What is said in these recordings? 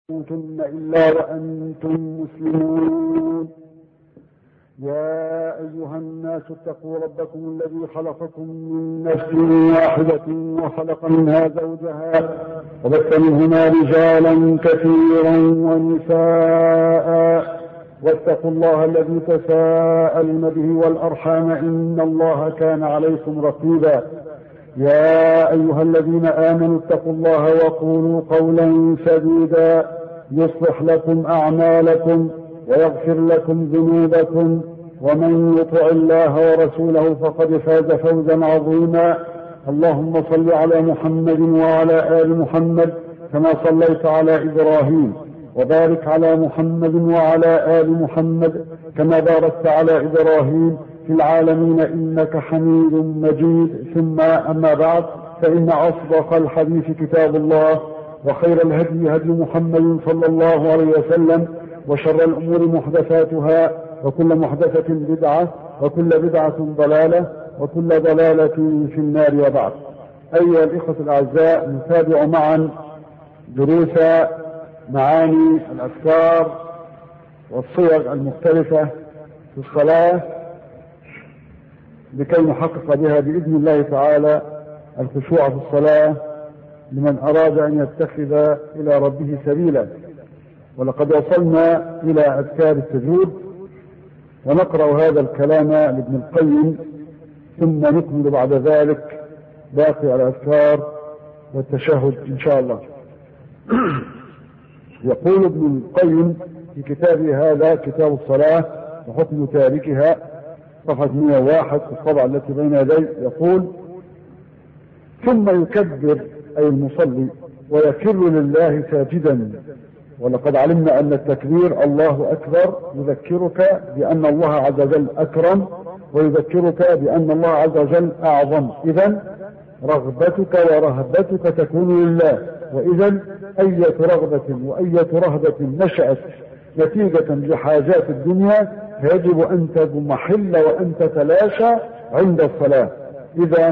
تموتن إلا وأنتم مسلمون. يا أيها الناس اتقوا ربكم الذي خلقكم من نفس واحدة وخلق منها زوجها وبث منهما رجالا كثيرا ونساء واتقوا الله الذي تساءلون به والأرحام إن الله كان عليكم رقيبا. يا أيها الذين آمنوا اتقوا الله وقولوا قولا سديدا يصلح لكم أعمالكم ويغفر لكم ذنوبكم ومن يطع الله ورسوله فقد فاز فوزا عظيما. اللهم صل على محمد وعلى آل محمد كما صليت على إبراهيم وبارك على محمد وعلى آل محمد كما باركت على إبراهيم في العالمين إنك حميد مجيد. ثم أما بعد، فإن أصدق الحديث كتاب الله وخير الهدي هدي محمد صلى الله عليه وسلم وشر الأمور محدثاتها وكل محدثة بدعة وكل بدعة ضلالة وكل ضلالة في النار. وبعد، أيها الإخوة الأعزاء، نتابع معا دروس معاني الأذكار والصيغ المختلفة في الصلاة لكي نحقق بها بإذن الله تعالى الخشوع في الصلاة لمن أراد أن يتخذ إلى ربه سبيلا. ولقد وصلنا إلى أذكار السجود، ونقرأ هذا الكلام لابن القيم ثم نكمل بعد ذلك باقي الأذكار والتشهد إن شاء الله. يقول ابن القيم في كتابه هذا كتاب الصلاة وحكم تاركها صفحة 101 في الطبعة التي بين يدي، يقول: ثم يكبر أي المصلي ويكر لله ساجدا. ولقد علمنا أن التكبير الله أكبر يذكرك بأن الله عز وجل أكرم ويذكرك بأن الله عز وجل أعظم. إذن رغبتك ورهبتك تكون لله. وإذن أية رغبة وأية رهبة نشأت نتيجة لحاجات الدنيا فيجب أن تضمحل وأن تتلاشى عند الصلاة إذا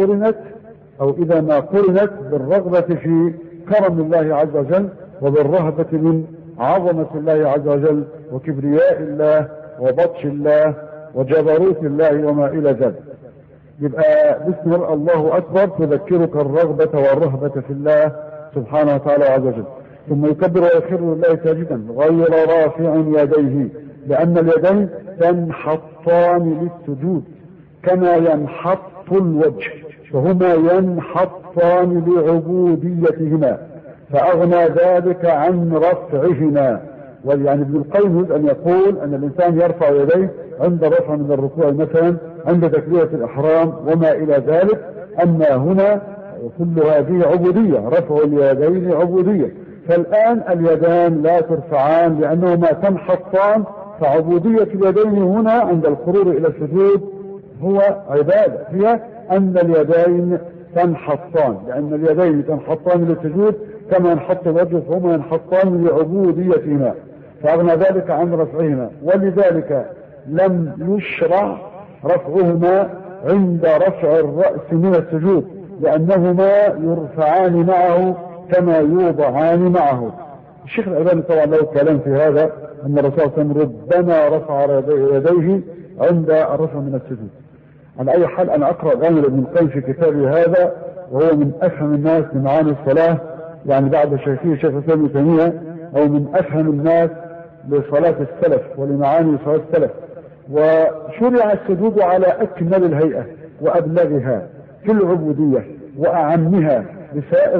ما قرنت بالرغبة في كرم الله عز وجل وبالرهبة من عظمة الله عز وجل وكبرياء الله وبطش الله وجبروت الله وما إلى ذلك. يبقى بسم الله أكبر تذكرك الرغبة والرهبة في الله سبحانه وتعالى عز وجل. ثم يكبر ويخر لله ساجدا غير رافع يديه، لأن اليدين تنحطان للسجود كما ينحط الوجه، فهما ينحطان لعبوديتهما، فأغنى ذلك عن رفعهما. يعني ابن القيم يريد أن يقول أن الإنسان يرفع يديه عند رفع من الركوع مثلا، عند تكبيرة الإحرام وما إلى ذلك. أما هنا كل هذه عبودية، رفع اليدين عبودية. فالآن اليدان لا ترفعان لأنهما تنحطان، فعبودية اليدين هنا عند الخروج إلى السجود هو عبادة، هي أن اليدين تنحطان، لأن اليدين تنحطان للسجود كما ينحط الوجه، فهما ينحطان لعبوديتهما، فأغنى ذلك عن رفعهما. ولذلك لم يشرع رفعهما عند رفع الرأس من السجود، لأنهما يرفعان معه كما يوضعان معه. الشيخ الألباني طبعا له كلام في هذا، أن الرسول صلى الله عليه وسلم ربما رفع يديه عند الرفع من السجود. على أي حال أنا أقرأ الآن ابن القيم في كتابه هذا، وهو من أفهم الناس لمعاني الصلاة، يعني بعد شيخه الشيخ الإسلام ابن تيمية، أو من أفهم الناس لصلاة السلف ولمعاني صلاة السلف. وشرع السجود على أكمل الهيئة وأبلغها في العبودية وأعمها لسائر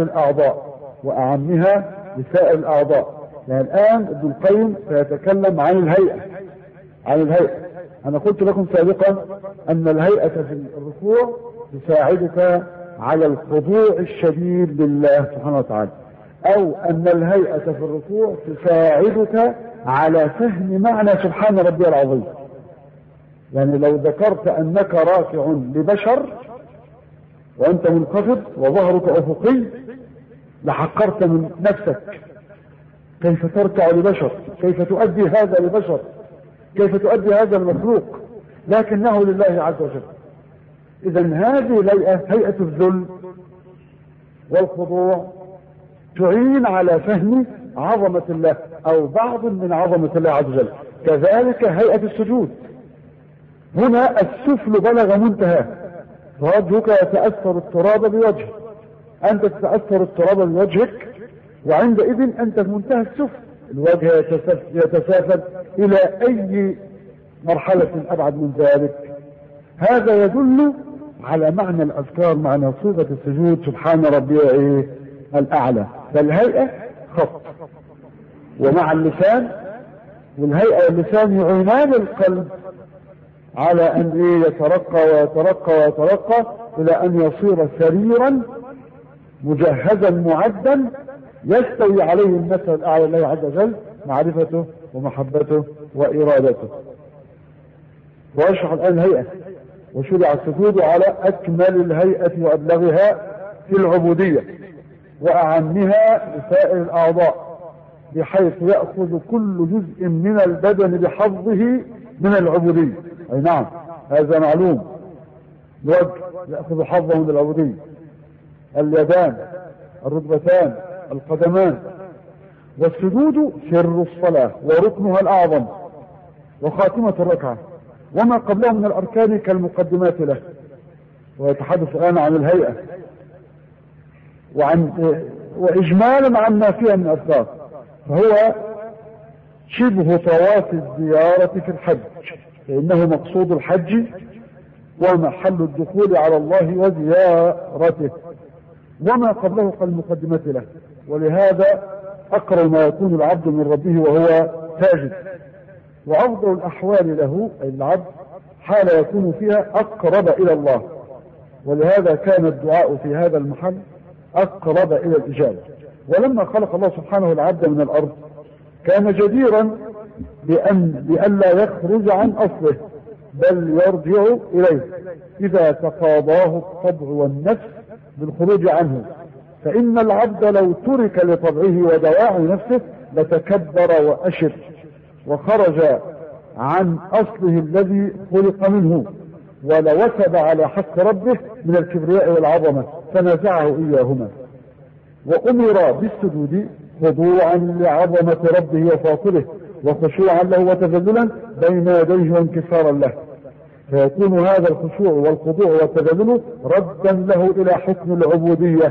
الأعضاء. يعني الآن ابن القيم سيتكلم عن الهيئة. أنا قلت لكم سابقا أن الهيئة في الركوع تساعدك على الخضوع الشديد لله سبحانه وتعالى، أو أن الهيئة في الركوع تساعدك على فهم معنى سبحان ربي العظيم. يعني لو ذكرت أنك راكع لبشر وأنت منخفض وظهرك أفقي لحقرت من نفسك. كيف تركع لبشر؟ كيف تؤدي هذا لبشر؟ كيف تؤدي هذا المخلوق؟ لكنه لله عز وجل. إذن هذه هيئة الذل والخضوع تعين على فهم عظمة الله أو بعض من عظمة الله عز وجل. كذلك هيئة السجود، هنا السفل بلغ منتهى، ووجهك يتأثر التراب بوجهك، أنت تتأثر التراب بوجهك، وعندئذ أنت في منتهى السفل، الوجه يتسافل إلى أي مرحلة أبعد من ذلك. هذا يدل على معنى الأذكار، معنى صيغة السجود سبحان ربي الأعلى. فالهيئة خط، ومع اللسان، والهيئة واللسان يعينان القلب على أن يترقى ويترقى ويترقى إلى أن يصير سريرا مجهزا معدا يستوي عليه المثل الأعلى لله عز وجل، معرفته ومحبته وإرادته. وأشرح الآن الهيئة، وشرع السجود على أكمل الهيئة وأبلغها في العبودية وأعمها لسائر الأعضاء، بحيث يأخذ كل جزء من البدن بحظه من العبودية. أي نعم، هذا معلوم، الوجه يأخذ حظه من العبودية، اليدان، الركبتان، القدمان. والسجود سر الصلاة وركنها الأعظم وخاتمة الركعة، وما قبله من الأركان كالمقدمات له. ويتحدث الآن عن الهيئة وإجمالا عن ما فيها من أذكار. فهو شبه طواف الزيارة في الحج، فإنه مقصود الحج ومحل الدخول على الله وزيارته، وما قبله كالمقدمة له. ولهذا أقرب ما يكون العبد من ربه وهو ساجد، وأفضل الأحوال له أي العبد حال يكون فيها أقرب إلى الله. ولهذا كان الدعاء في هذا المحل أقرب إلى الإجابة. ولما خلق الله سبحانه العبد من الأرض كان جديرا بألا يخرج عن أصله، بل يرجع إليه إذا تقاضاه الطبع والنفس بالخروج عنه. فإن العبد لو ترك لطبعه ودواعي نفسه لتكبر وأشر، وخرج عن أصله الذي خلق منه، ولوثب على حق ربه من الكبرياء والعظمة فنزعه إياهما. وأمر بالسجود خضوعا لعظمة ربه وفاطره، وخشوعا له وتذللا بين يديه وانكسارا له، فيكون هذا الخشوع والخضوع والتذلل ردا له إلى حكم العبودية،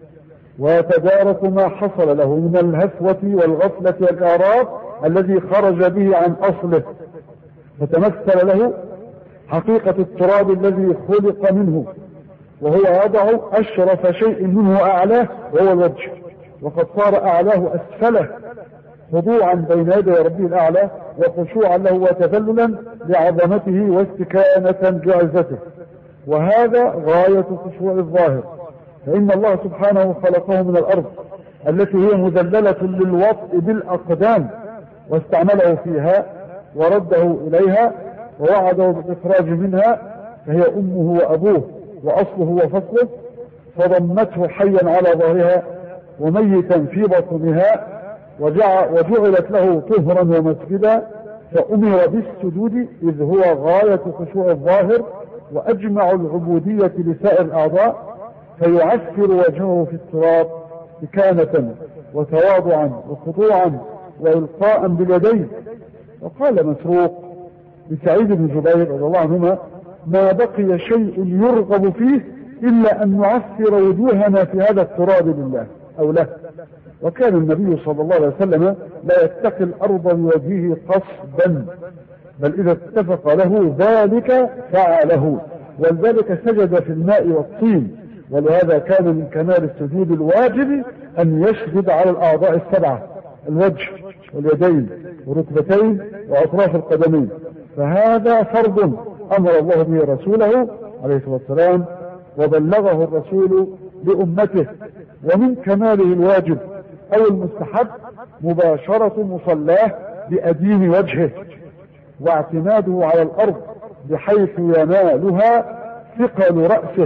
ويتدارك ما حصل له من الهفوة والغفلة والإعراض الذي خرج به عن أصله، فتمثل له حقيقة التراب الذي خلق منه، وهو يضع أشرف شيء منه أعلاه وهو الوجه، وقد صار أعلاه أسفله، خضوعا بين يدي ربه الأعلى وخشوعا له وتذللا لعظمته واستكانة بعزته. وهذا غاية خشوع الظاهر، فإن الله سبحانه خلقه من الأرض التي هي مذللة للوطء بالأقدام، واستعمله فيها ورده إليها ووعده بالإخراج منها، فهي أمه وأبوه وأصله وفصله، فضمته حيا على ظهرها وميتا في بطنها، وجعلت له طهرا ومسجدا، فأمر بالسجود إذ هو غاية خشوع الظاهر وأجمع العبودية لسائر الأعضاء، فيعفر وجهه في التراب استكانة وتواضعا وخضوعا وإلقاء باليدين. وقال مسروق لسعيد بن جبير رضي الله عنهما: ما بقي شيء يرغب فيه إلا أن نعفر وجوهنا في هذا التراب لله أو له. وكان النبي صلى الله عليه وسلم لا يتقي الأرض بوجهه قصدا، بل إذا اتفق له ذلك فعله، ولذلك سجد في الماء والطين. ولهذا كان من كمال السجود الواجب أن يسجد على الأعضاء السبعة: الوجه واليدين والركبتين وأطراف القدمين. فهذا فرض أمر الله به رسوله عليه الصلاة والسلام وبلغه الرسول لأمته. ومن كماله الواجب أو المستحب مباشرة مصلاه بأديم وجهه واعتماده على الأرض بحيث ينالها ثقل رأسه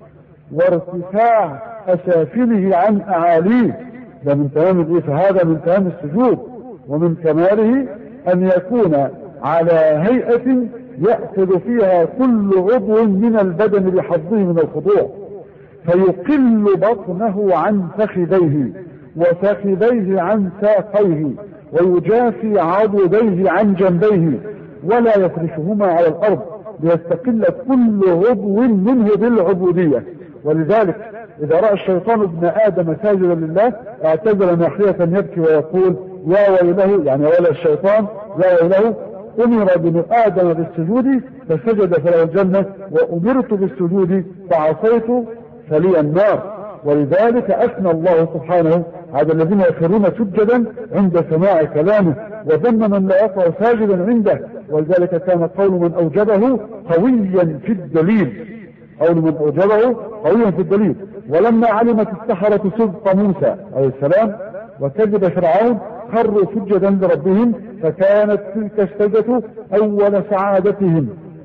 وارتفاع أسافله عن أعاليه. ده من تمام فهذا من تمام السجود. ومن كماله أن يكون على هيئة يأخذ فيها كل عضو من البدن بحظه من الخضوع، فيقل بطنه عن فخذيه وفخذيه عن ساقيه ويجافي عضديه عن جنبيه ولا يفرشهما على الأرض ليستقل كل عضو منه بالعبودية. ولذلك إذا رأى الشيطان ابن آدم ساجدا لله اعتزل ناحية يبكي ويقول يا ويله، يعني ولا الشيطان يا ويله أمر بن آدم بالسجود فسجد فله الجنة وأمرت بالسجود فعصيت فلي النار. ولذلك أثنى الله سبحانه على الذين يخرون سجدا عند سماع كلامه وذم من لا يقع ساجدا عنده. ولذلك كان قول من أوجبه قويا في الدليل، قول من أوجبه قويا في الدليل. ولما علمت السحرة صدق موسى عليه السلام وكذب فرعون خروا سجدا لربهم فكانت تلك السجدة أول سعادتهم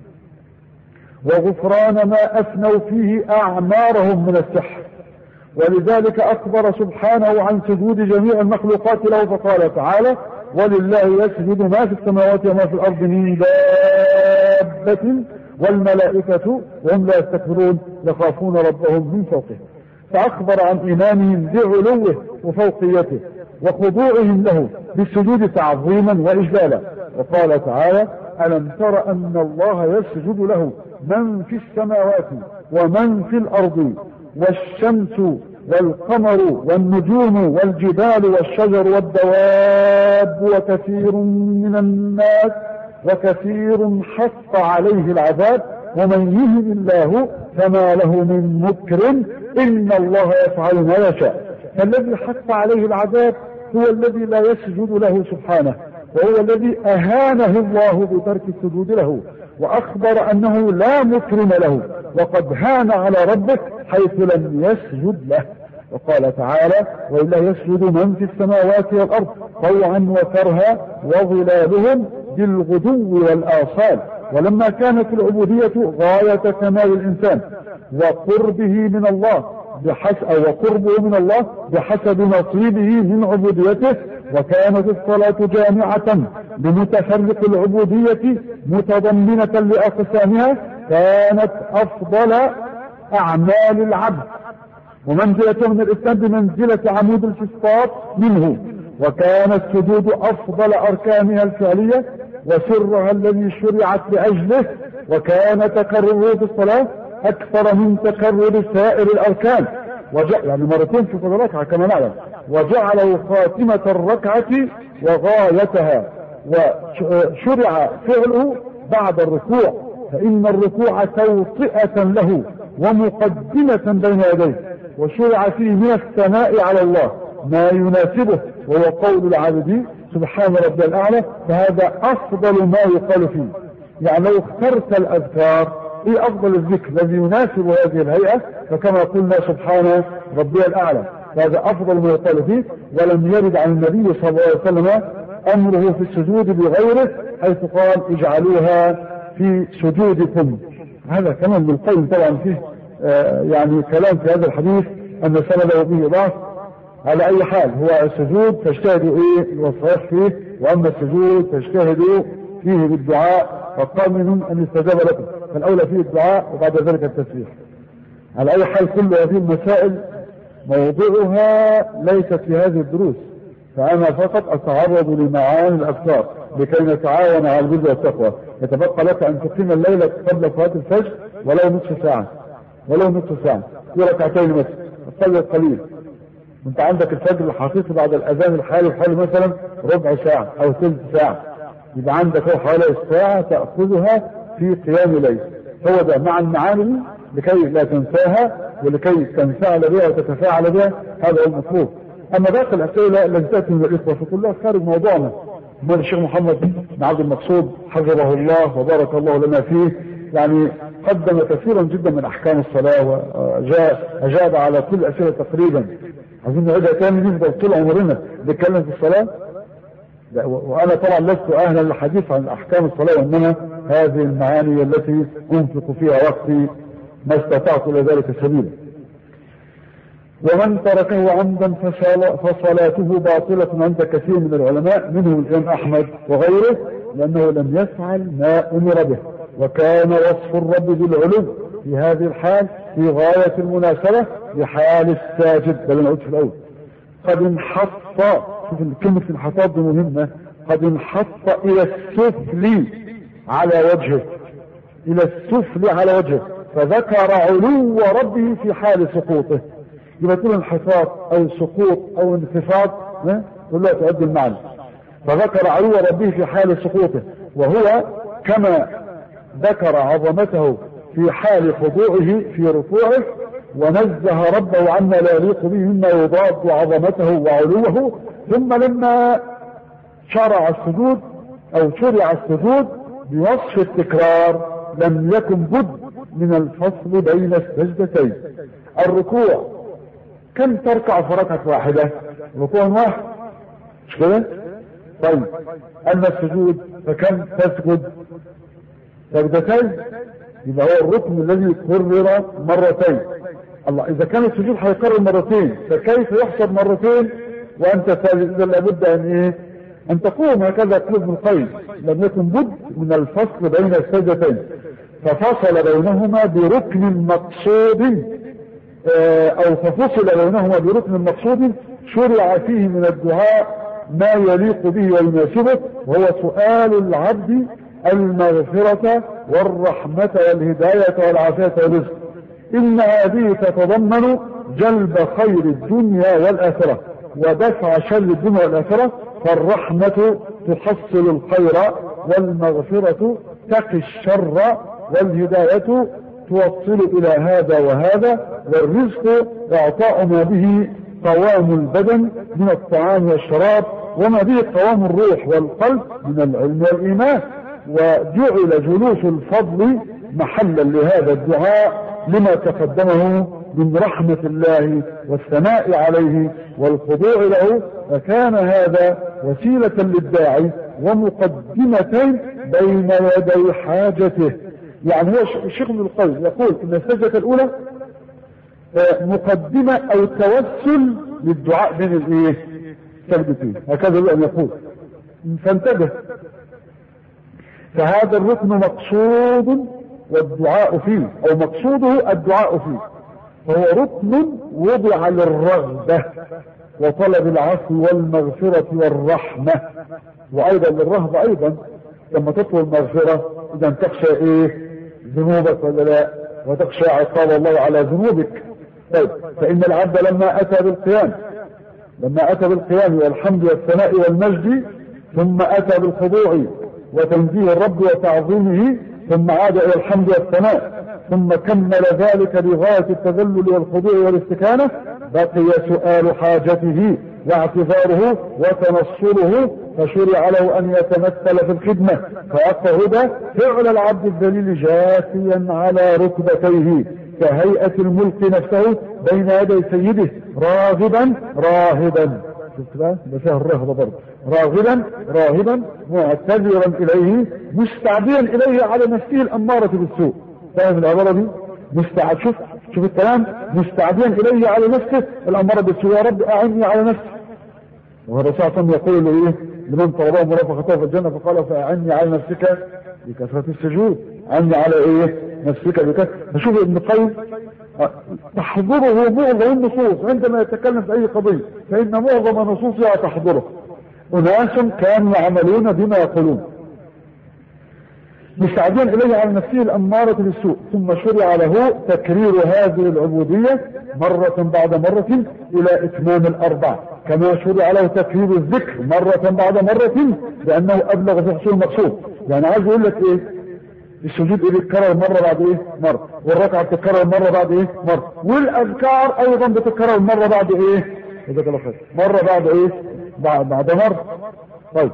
وغفران ما أفنوا فيه أعمارهم من السحر. ولذلك أخبر سبحانه عن سجود جميع المخلوقات له فقال تعالى ولله يسجد ما في السماوات وما في الأرض من دابة والملائكة وهم لا يستكبرون يخافون ربهم من فوقهم. فأخبر عن إيمانهم بعلوه وفوقيته وخضوعهم له بالسجود تعظيما وإجلالا. وقال تعالى ألم تر أن الله يسجد له من في السماوات ومن في الأرض والشمس والقمر والنجوم والجبال والشجر والدواب وكثير من الناس وكثير حق عليه العذاب ومن يهن الله فما له من مكرم إن الله يفعل ما يشاء. فالذي حق عليه العذاب هو الذي لا يسجد له سبحانه، وهو الذي أهانه الله بترك السجود له وأخبر أنه لا مكرم له وقد هان على ربه حيث لم يسجد له. وقال تعالى ولله يسجد من في السماوات والأرض طوعا وكرها وظلالهم بالغدو والآصال. ولما كانت العبودية غاية كمال الإنسان وقربه من الله بحسب نصيبه من عبوديته وكانت الصلاة جامعة لمتفرق العبودية متضمنة لأقسامها كانت أفضل أعمال العبد ومنزلة من الإسلام بمنزلة عمود الفسطاط منه. وكان السجود أفضل أركانها الفعلية وسرها الذي شرعت لأجله. وكان تكرره في الصلاة أكثر من تكرر سائر الأركان يعني مرتين في كل ركعة كما نعلم. وجعله خاتمة الركعة وغايتها وشرع فعله بعد الركوع فإن الركوع توطئة له ومقدمة بين يديه وشرع فيه من الثناء على الله ما يناسبه وهو قول العابدين سبحان ربي الأعلى. فهذا أفضل ما يقال فيه. يعني لو اخترت الأذكار ايه افضل الذكر الذي يناسب هذه الهيئة فكما قلنا سبحان ربي الأعلى هذا افضل ما يقال فيه. ولم يرد عن النبي صلى الله عليه وسلم امره في السجود بغيره حيث قال اجعلوها في سجودكم. هذا كمان من القول طبعا فيه يعني كلام في هذا الحديث ان سنده به ضعف. على اي حال هو السجود تجتهدوا ايه الوصف فيه، واما السجود تجتهدوا فيه بالدعاء فقال منهم ان يستجاب لكم فالاولى فيه الدعاء وبعد ذلك التسبيح. على اي حال كل هذه المسائل موضوعها ليست في هذه الدروس فانا فقط اتعرض لمعاني الافكار لكي نتعاون على البر والتقوى. يتبقى لك ان تقيم الليله قبل صلاه الفجر ولو نصف ساعه في ركعتين مثلا تصلي القليل. انت عندك الفجر الحقيقي بعد الاذان الحالي مثلا ربع ساعه او ثلث ساعه، يبقى عندك حوالي الساعه تاخذها في قيام الليل. هو ده مع المعاني لكي لا تنساها ولكي تنفعل بها وتتفاعل بها، هذا هو المطلوب. اما باقي الاسئله التي تاتي من الاخوه فكلها خارج موضوعنا. امال الشيخ محمد بن عبد المقصود حفظه الله وبارك الله لنا فيه يعني قدم كثيرا جدا من احكام الصلاه واجاب على كل الاسئله تقريبا. عايزين نعيدها تاني نفضل طول عمرنا نتكلم في الصلاه؟ وانا طبعا لست اهلا للحديث عن احكام الصلاه وانما هذه المعاني التي انفق فيها وقتي ما استطعت الى ذلك سبيلا. ومن تركه عمدا فصلاته باطلة عند كثير من العلماء منهم الإمام أحمد وغيره لأنه لم يفعل ما أمر به. وكان وصف الرب بالعلو في هذه الحال في غاية المناسبة لحال الساجد بل نعود في الأول. قد انحط، شوف كلمة انحطاط دي مهمة، قد انحط الى السفل على وجهه، الى السفل على وجهه، فذكر علو ربه في حال سقوطه. يبقى تقول انحطاط او سقوط او انخفاض كلها تؤدي المعنى. فذكر علو ربه في حال سقوطه، وهو كما ذكر عظمته في حال خضوعه في ركوعه، ونزه ربه عما لا يليق به مما يضاد عظمته وعلوه. ثم لما شرع السجود او شرع السجود بوصف التكرار لم يكن بد من الفصل بين السجدتين. الركوع كم تركع في ركعة واحدة؟ ركوع واحد، مش كده؟ طيب اما السجود فكم تسجد؟ سجدتين، يبقى هو الركن الذي كرر مرتين. الله، اذا كان السجود هيكرر مرتين فكيف يحسب مرتين وانت ساجد؟ اذا لابد ان تقوم، هكذا يقول ابن القيم، لم يكن بد من الفصل بين السجدتين، ففصل بينهما بركن مقصود، او ففصل بينهما بركن مقصود شرع فيه من الدعاء ما يليق به ويناسبه، وهو سؤال العبد المغفرة والرحمة والهداية والعافية والرزق. إن هذه تتضمن جلب خير الدنيا والآخرة ودفع شر الدنيا والآخرة، فالرحمة تحصل الخير، والمغفرة تقي الشر، والهداية توصل إلى هذا وهذا، والرزق إعطاء ما به قوام البدن من الطعام والشراب، وما به قوام الروح والقلب من العلم والإيمان. وجعل جلوس الفضل محلا لهذا الدعاء لما تقدمه من رحمة الله والثناء عليه والخضوع له، فكان هذا وسيلة للداعي ومقدمة بين يدي حاجته. يعني هو الشيخ ابن القيم يقول ان السجدة الاولى مقدمة او توسل للدعاء بين السجدتين، هكذا يقول. فانتبه، فهذا الركن مقصود والدعاء فيه، او مقصوده الدعاء فيه، فهو ركن وضع للرغبة وطلب العفو والمغفرة والرحمة، وايضا للرهبة. ايضا لما تطلب المغفرة اذا تخشى ذنوبك ولا لا، وتخشى عقاب الله على ذنوبك. طيب، فان العبد لما اتى بالقيام والحمد والثناء والمجد، ثم اتى بالخضوع وتنزيه الرب وتعظيمه، ثم عاد الى الحمد والثناء، ثم كمل ذلك بغاية التذلل والخضوع والاستكانة، بقي سؤال حاجته واعتذاره وتنصره، فشرع له ان يتمثل في الخدمة، فأقعد فعل العبد الذليل جاثيا على ركبتيه كهيئة الملك نفسه بين يدي سيده، راهبا شفت بقى؟ ده فيها الرهبة برضه، راهبا معتذرا اليه، مستعديا اليه على نفسه الامارة بالسوء. فاهم العبارة دي؟ مستعد، شوف الكلام، مستعديا اليه على نفسه الامارة بالسوء، يا رب اعني على نفسي. والرسول صلى الله عليه وسلم يقول له لمن طلبه مرافقته في الجنة فقال فاعني على نفسك بكثرة السجود، عني على نفسك بكثرة. فشوف ابن القيم تحضره معظم النصوص عندما يتكلم في اي قضية، فان معظم نصوصها تحضره. اناس كانوا يعملون بما يقولون، مستعدين اليه على نفسه الامارة بالسوء، ثم شرع له تكرير هذه العبودية مرة بعد مرة الى اتمام الاربع، كما شرع له تكرير الذكر مرة بعد مرة لانه ابلغ في حصول المقصود. يعني عايز يقول لك السجود بيتكرر مرة بعد مرة، والركعة بتتكرر مرة بعد مرة، والاذكار ايضا بتتكرر مرة بعد مرة بعد مرة. طيب،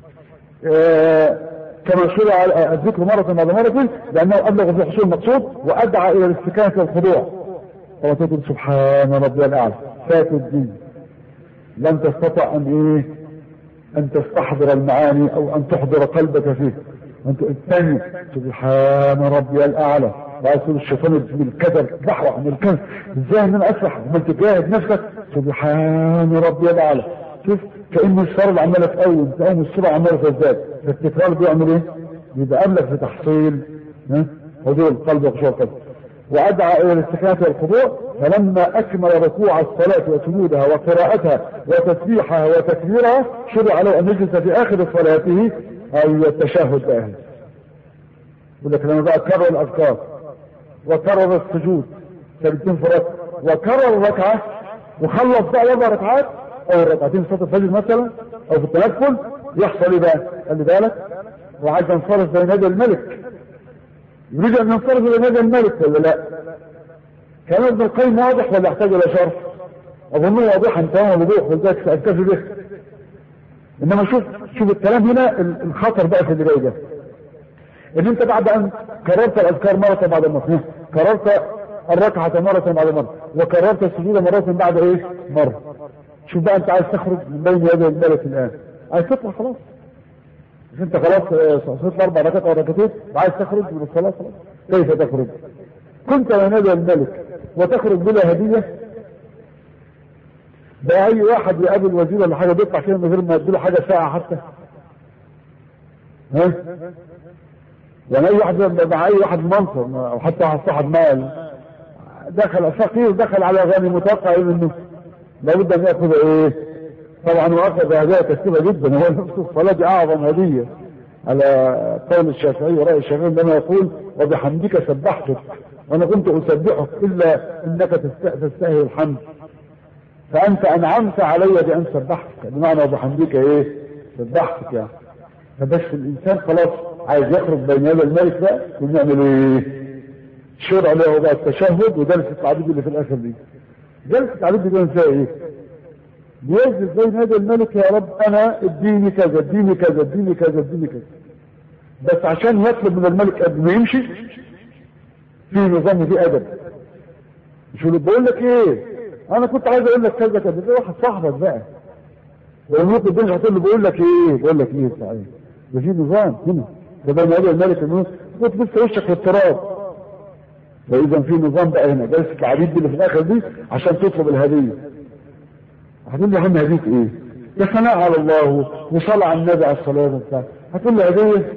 كما شرع الذكر مرة بعد مرة لانه ابلغ في حصول المقصود وادعى الى الاستكانة والخضوع. فلا تقول سبحان ربي الاعلى، فاتوا الدين، لن تستطع ان تستحضر المعاني او ان تحضر قلبك فيه. الثاني سبحان ربي الاعلى، وأسأل الشيطان بالكدر بحرق من الكدر، ازاي ان انا اسرح وما تجاهد نفسك سبحان ربي الاعلى. شوف كأن الصلاة عمالة تقوم الصلاة عمالة تزداد، فالتكرار بيعمل يبقى قبلك في تحصيل هدوء القلب وخشوع القلب. وأدعى إلى الاستكانة والخضوع. فلما أكمل ركوع الصلاة وسجودها وقراءتها وتسبيحها وتكبيرها شرع له أن يجلس في آخر صلاته أي التشهد بقى. يقول لك لما بقى كرر الأذكار وكرر السجود سجدتين في ركعة وكرر الركعة وخلص بقى 4 ركعات أو ركعتين صلاة الفجر مثلا أو في التنفل، يحصل إيه بقى؟ خلي بالك، وعايز ينصرف بين يدي الملك، يريد أن ينصرف بين يدي الملك ولا لا؟ كلام ابن القيم واضح ولا يحتاج إلى شرح؟ أظنه واضحا تمام الوضوح، ولذلك سأكتفي به. إنما شوف الكلام هنا الخطر بقى في اللي جاي ده، إن أنت بعد أن كررت الأذكار مرة بعد مرة، كررت الركعة مرة بعد مرة، وكررت السجود مرة بعد إيه؟ مرة. شوف بقى أنت عايز تخرج من بين يدي الملك الآن، عايز تطلع خلاص، مش أنت خلاص صليت 4 ركعات أو ركعتين وعايز تخرج من الصلاة خلاص. كيف تخرج؟ كنت بين يدي الملك وتخرج بلا هدية. ده أي واحد يقابل وزير ولا حاجة بيطلع كده من غير ما يديله حاجة ساعة حتى، ها؟ يعني أي واحد مع أي واحد منصب أو حتى واحد صاحب مال دخل فقير دخل على غني متوقع منه لابد أن يأخذ إيه؟ طبعا وأخذ هدايا كثيرة جدا. هو نفسه الصلاة دي أعظم هدية على قول الشافعي ورأي الشافعي عندما يقول وبحمدك سبحتك وأنا كنت أسبحك إلا إنك تستاهل الحمد، فأنت أنعمت علي بأن سبحتك، بمعنى وبحمدك إيه؟ سبحتك يعني. فبس الإنسان خلاص عايز يخرج بين يدي الملك ده ونعمل إيه؟ شرع له بقى التشهد وجلسة التعبيد اللي في الآخر دي. جلسة التعبيد دي ازاي إيه؟ بيجلس بين يدي الملك يا رب أنا اديني كذا اديني كذا اديني كذا اديني كذا، بس عشان يطلب من الملك قبل ما يمشي في نظام في أدب. مش بقول لك إيه؟ أنا كنت عايز أقول لك كذا كذا، ده واحد صاحبك بقى والملك الدنيا هتقول له بقول لك إيه؟ بقول لك إيه سعيد؟ ده في نظام هنا، ده بين يدي الملك إنه كنت لسه وشك في التراب. فإذا في نظام بقى هنا، جلسة العبيد دي اللي في الآخر دي عشان تطلب الهدية. هتقول لي هم هدية إيه؟ ده ثناء على الله وصلاة على النبي على الصلاة والسلام. هتقول لي هدية؟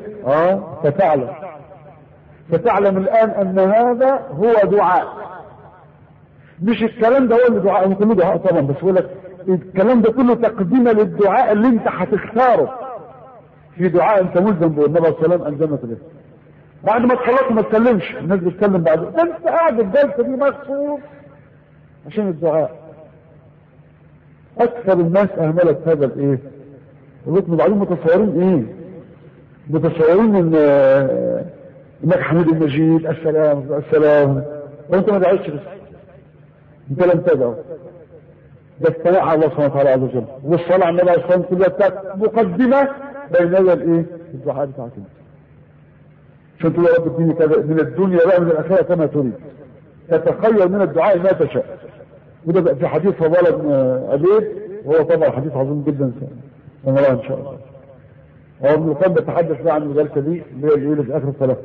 فتعلم الآن أن هذا هو دعاء. مش الكلام ده هو اللي دعاء، كله دعاء طبعا، بس بقول لك الكلام ده كله تقديما للدعاء اللي أنت هتختاره. في دعاء أنت ملزم به، النبي صلى الله عليه وسلم ألزمك به. بعد ما تخلص ما تسلمش، الناس بتتكلم بعد ده انت قاعد الجلسه دي مخصوص عشان الدعاء. اكثر الناس اهملت هذا الايه؟ الركن. بعدين متصورين ايه؟ متصورين انك حميد المجيد السلام السلام وانت ما دعيتش بس انت لم تدعو. ده الثناء على الله سبحانه وتعالى عز وجل والصلاه على النبي عليه الصلاه والسلام كلها مقدمه بين يدي الايه؟ الدعاء بتاعتنا. عشان تقول يا رب اديني كذا من الدنيا بقى من الاخره كما تريد، تتخيل من الدعاء ما تشاء. وده بقى في حديث فضاله بن عبيد، وهو طبعا حديث عظيم جدا سنراه ان شاء الله. هو ابن القيم بيتحدث بقى عن الجلسه دي اللي هي اللي في اخر الصلاه.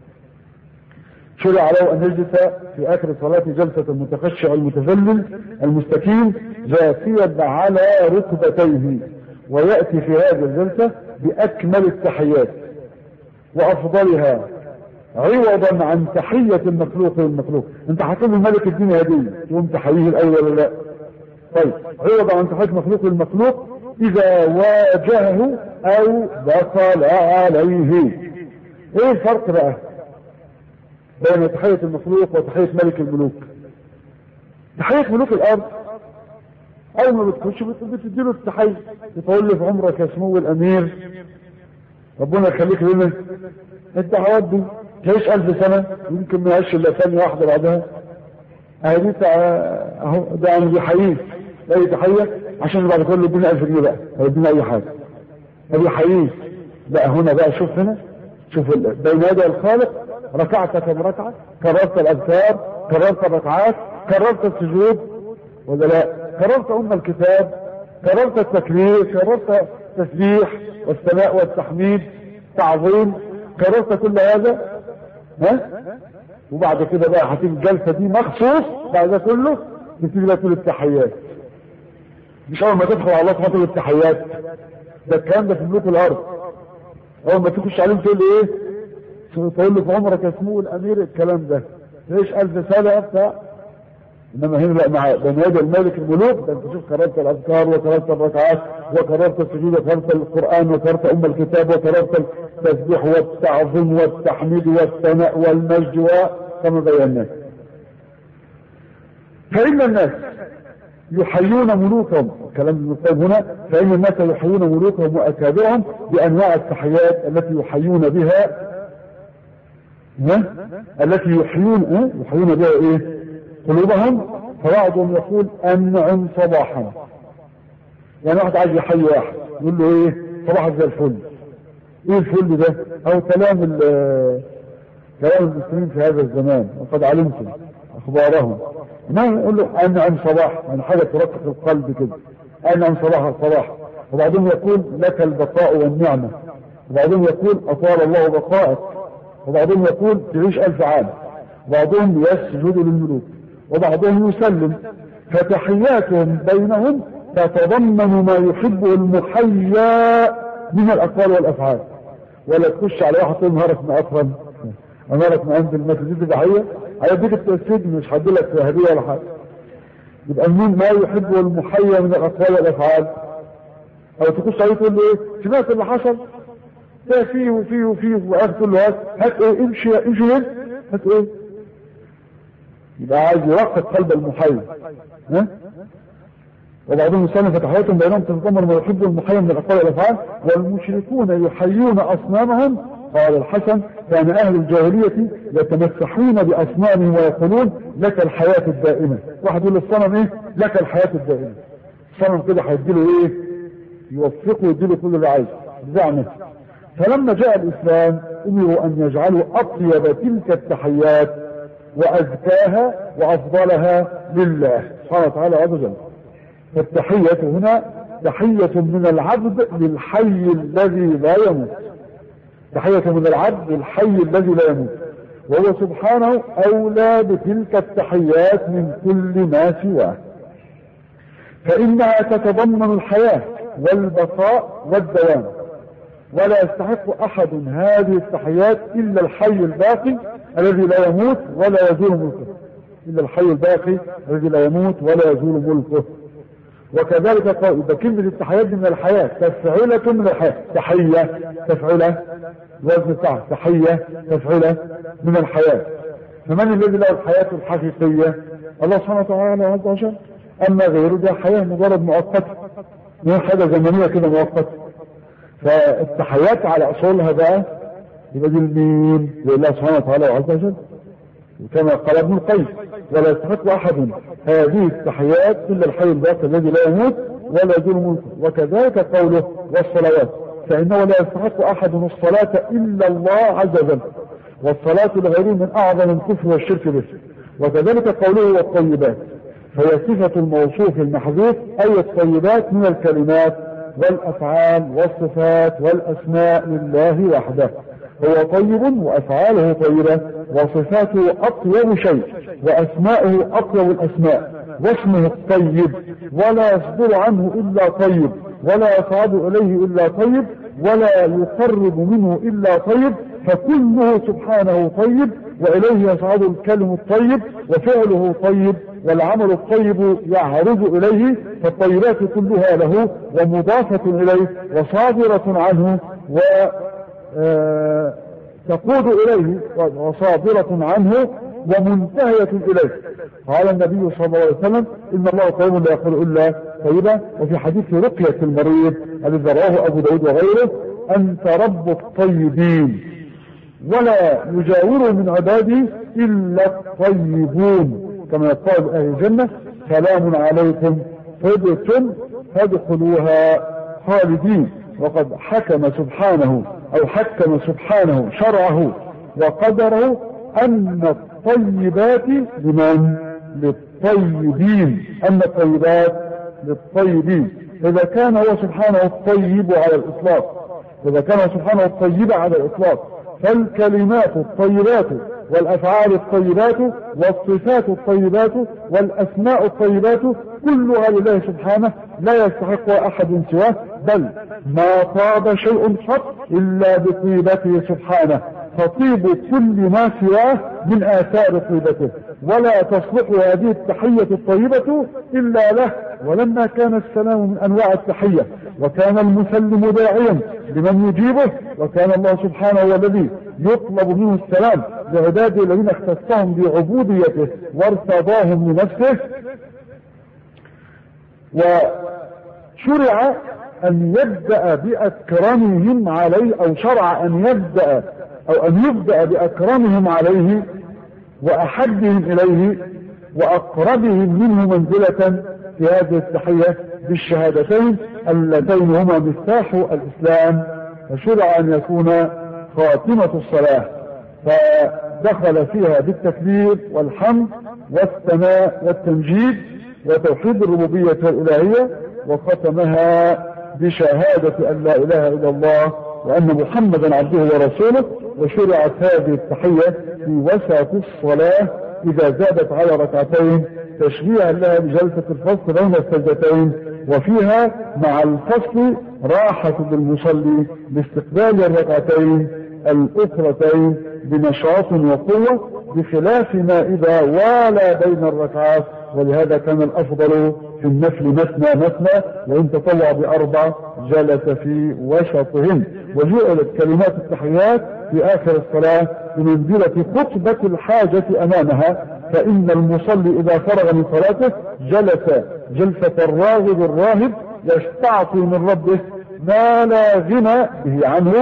شرع له ان يجلس في اخر الصلاه جلسه المتخشع المتذلل المستكين جاثيا على ركبتيه، وياتي في هذه الجلسه باكمل التحيات وافضلها عوضا عن تحية المخلوق للمخلوق. انت هتقول الملك اديني هدية تقوم تحييه الاول ولا لا؟ طيب عوضا عن تحية المخلوق للمخلوق اذا واجهه او دخل عليه. ايه الفرق بقى بين تحية المخلوق وتحية ملك الملوك؟ تحية ملوك الارض اول ما بتخش بتديله التحية، تقول له في عمرك يا سمو الامير ربنا يخليك لنا، انت هودي تعيش 1000 سنة يمكن ما يعيش الا ثانية واحدة بعدها. اهي اهو ده انا بيحييه اي تحية عشان بعد كله ادينا 1000 جنيه بقى هيدينا اي حاجة بيحييه. لا هنا بقى شوف هنا، شوف بين يدي الخالق ركعت كم ركعة، كررت الاذكار، كررت الركعات، كررت السجود ولا لا؟ كررت الكتاب، كررت التكبير، كررت التسبيح والثناء والتحميد تعظيم، كررت كل هذا. ها؟ وبعد كده بقى هتيجي الجلسه دي مخصوص بعد كله بتيجي لك كل التحيات. مش اول ما تدخل على الله تقول التحيات، ده الكلام ده في ملوك الارض. اول ما تخش عليهم تقول له ايه؟ تقول له في عمرك يا سمو الامير الكلام ده تعيش 1000 سنة بتاع. انما هنا لا، مع بني ادم الملك الملوك ده انت تشوف كررت الاذكار وكررت الركعات وكررت السجود وكررت القران وكررت الكتاب وكررت التسبيح والتعظيم والتحميد والثناء والمجد كما بينا. فان الناس يحيون ملوكهم، كلام ابن القيم هنا، فان الناس يحيون ملوكهم واكابرهم بانواع التحيات التي يحيون بها التي يحيون بها ايه؟ قلوبهم. فبعضهم يقول انعم صباحا، يعني واحد عايز يحيي واحد يقول له ايه؟ صباحك زي الفل. ايه الفل ده؟ او كلام المسلمين في هذا الزمان، وقد علمتم اخبارهم. ما يقول له انعم صباح، يعني حاجه ترقق القلب كده، انعم صباح. وبعضهم يقول لك البقاء والنعمه، وبعضهم يقول اطال الله بقاءك، وبعضهم يقول تعيش 1000 عام، وبعضهم يسجد للملوك، وبعضهم يسلم. فتحياتهم بينهم تتضمن ما يحبه المحيا من الاقوال والافعال. ولا تخش على واحد طول نهارك مأكرم، امالك ما عند المسجد تحيه، هيديك التسجيل مش هديلك هديه ولا حاجه. يبقى مين ما يحبه المحيا من الاقوال والافعال؟ او تخش عليه تقول له ايه؟ سمعت اللي حصل؟ ده فيه واخد تقول له هات ايه؟ امشي هات ايه؟ يبقى عايز يرقق قلب المحيا. وبعضهم يسلم. فتحياتهم بينهم تتضمن ما يحبه المحيا من الاقوال والافعال. والمشركون يحيون اصنامهم، قال الحسن كان اهل الجاهليه يتمسحون باصنامهم ويقولون لك الحياه الدائمه. واحد يقول للصنم ايه؟ لك الحياه الدائمه. الصنم كده هيديله ايه؟ يوفقه ويديله كل اللي عايزه بزعمه. فلما جاء الاسلام امروا ان يجعلوا اطيب تلك التحيات وازكاها وافضلها لله سبحانه وتعالى عز وجل. فالتحيه هنا تحيه من العبد للحي الذي لا يموت، تحيه من العبد للحي الذي لا يموت، وهو سبحانه اولى بتلك التحيات من كل ما سواه، فانها تتضمن الحياه والبقاء والدوام. ولا يستحق احد هذه التحيات الا الحي الباقي الذي لا يموت ولا يزول ملكه، الا الحي الباقي الذي لا يموت ولا يزول ملكه. وكذلك قال كلمة التحيات من الحياة، تفعلة من الحياة، تحية تفعلة، وزن بتاعها تحية تفعلة من الحياة. فمن الذي له الحياة الحقيقية؟ الله سبحانه وتعالى عز وجل. اما غيره ده حياة مجرد مؤقتة، من حاجة زمنية كده مؤقتة. فالتحيات على اصولها بقى يبقى دي لمين؟ لله سبحانه وتعالى عز وجل. وكما قال ابن القيم ولا يستحق احد هذه التحيات الا الحي الباقي الذي لا يموت ولا يزول ملكه. وكذلك قوله والصلوات، فانه لا يستحق احد الصلاة الا الله عز وجل، والصلاة لغيره من اعظم الكفر والشرك به. وكذلك قوله والطيبات، فهي صفة الموصوف المحذوف، اي الطيبات من الكلمات والافعال والصفات والاسماء لله وحده. هو طيب وافعاله طيبة وصفاته اطيب شيء واسماؤه اطيب الاسماء واسمه الطيب، ولا يصدر عنه الا طيب ولا يصعد اليه الا طيب ولا يقرب منه الا طيب، فكله سبحانه طيب واليه يصعد الكلم الطيب وفعله طيب والعمل الطيب يعرض اليه، فالطيبات كلها له ومضافة اليه وصادرة عنه تقود إليه وصادرة عنه ومنتهية إليه. قال النبي صلى الله عليه وسلم إن الله طيب لا يقول إلا طيبا. وفي حديث رقية المريض الذي رواه أبو داود وغيره أنت رب الطيبين ولا يجاور من عبادي إلا الطيبون، كما يقال أهل الجنة سلام عليكم طبتم فادخلوها خالدين. وقد حكم سبحانه شرعه وقدره أن الطيبات لمن؟ للطيبين، أن الطيبات للطيبين. إذا كان هو سبحانه الطيب على الإطلاق، إذا كان سبحانه الطيب على الإطلاق، فالكلمات الطيبات والأفعال الطيبات والصفات الطيبات والأسماء الطيبات كلها لله سبحانه لا يستحق أحد سواه، بل ما طاب شيء قط إلا بطيبته سبحانه. خطيب كل ما سواه من آثار طيبته، ولا تصلح هذه التحية الطيبة إلا له. ولما كان السلام من أنواع التحية، وكان المسلم داعيا لمن يجيبه، وكان الله سبحانه هو الذي يطلب منه السلام لعباده الذين اختصهم بعبوديته وارتضاهم لنفسه، وشرع أن يبدأ بأكرمهم عليه، أو شرع أن يبدأ بأكرمهم عليه وأحبهم إليه وأقربهم منه منزلة في هذه التحية بالشهادتين اللتين هما مفتاح الإسلام. فشرع أن يكون خاتمة الصلاة، فدخل فيها بالتكبير والحمد والثناء والتمجيد وتوحيد الربوبية والإلهية، وختمها بشهادة أن لا إله إلا الله وأن محمدا عبده ورسوله. وشرعت هذه التحية في وسط الصلاة إذا زادت على ركعتين تشبيها لها بجلسة الفصل بين السجدتين، وفيها مع الفصل راحة بالمصلي لاستقبال الركعتين الأخرتين بنشاط وقوة، بخلاف ما إذا والى بين الركعات. ولهذا كان الأفضل في النفل مثنى مثنى، وإن تطوع ب4 جلس في وسطهم. وجعلت كلمات التحيات في آخر الصلاة بمنزلة خطبة الحاجة أمامها، فإن المصلي إذا فرغ من صلاته جلس جلسة الراغب الراهب يستعطي من ربه ما لا غنى به عنه،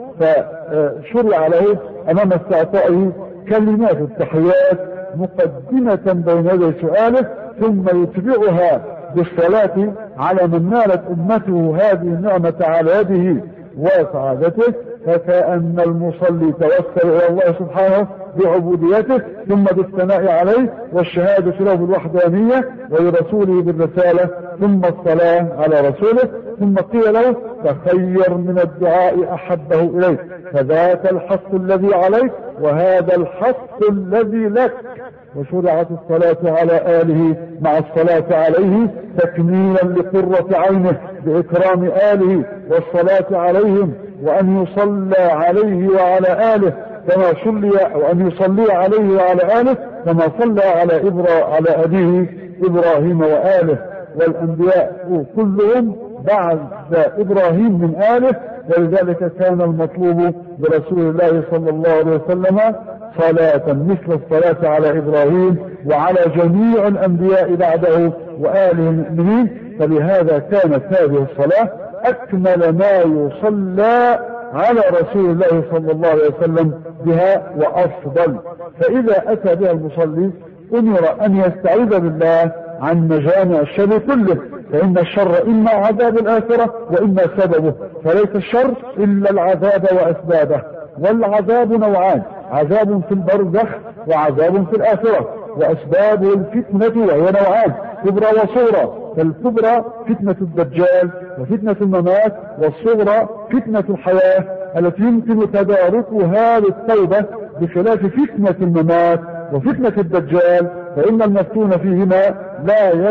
فشرع له أمام استعطائه كلمات التحيات مقدمة بين يدي سؤاله، ثم يتبعها بالصلاة على من نالت أمته هذه النعمة على يده وسعادته، فكأن المصلي توسل إلى الله سبحانه بعبوديته، ثم بالثناء عليه والشهادة له بالوحدانية ولرسوله بالرسالة، ثم الصلاة على رسوله، ثم قيل له تخير من الدعاء أحبه إليك، فذاك الحق الذي عليك وهذا الحق الذي لك. وشرعت الصلاة على آله مع الصلاة عليه تكميلا لقرة عينه بإكرام آله والصلاة عليهم، وأن يصلى عليه وعلى آله كما صلي، وأن يصلي عليه وعلى آله كما صلى على أبيه إبراهيم وآله. والأنبياء كلهم بعد إبراهيم من آله، ولذلك كان المطلوب برسول الله صلى الله عليه وسلم صلاة مثل الصلاة على إبراهيم وعلى جميع الأنبياء بعده وآله المؤمنين. فلهذا كانت هذه الصلاة أكمل ما يصلى على رسول الله صلى الله عليه وسلم بها وأفضل. فإذا أتى بها المصلي أمر أن يستعيذ بالله عن مجامع الشر كله، فإن الشر إما عذاب الآخرة وإما سببه، فليس الشر إلا العذاب وأسبابه. والعذاب نوعان: عذاب في البرزخ وعذاب في الآخرة، وأسبابه الفتنة وهي نوعان: كبرى وصغرى. فالكبرى فتنة الدجال وفتنة الممات، والصغرى فتنة الحياة التي يمكن تداركها للتوبة، بخلاف فتنة الممات وفتنة الدجال، فإن المفتون فيهما لا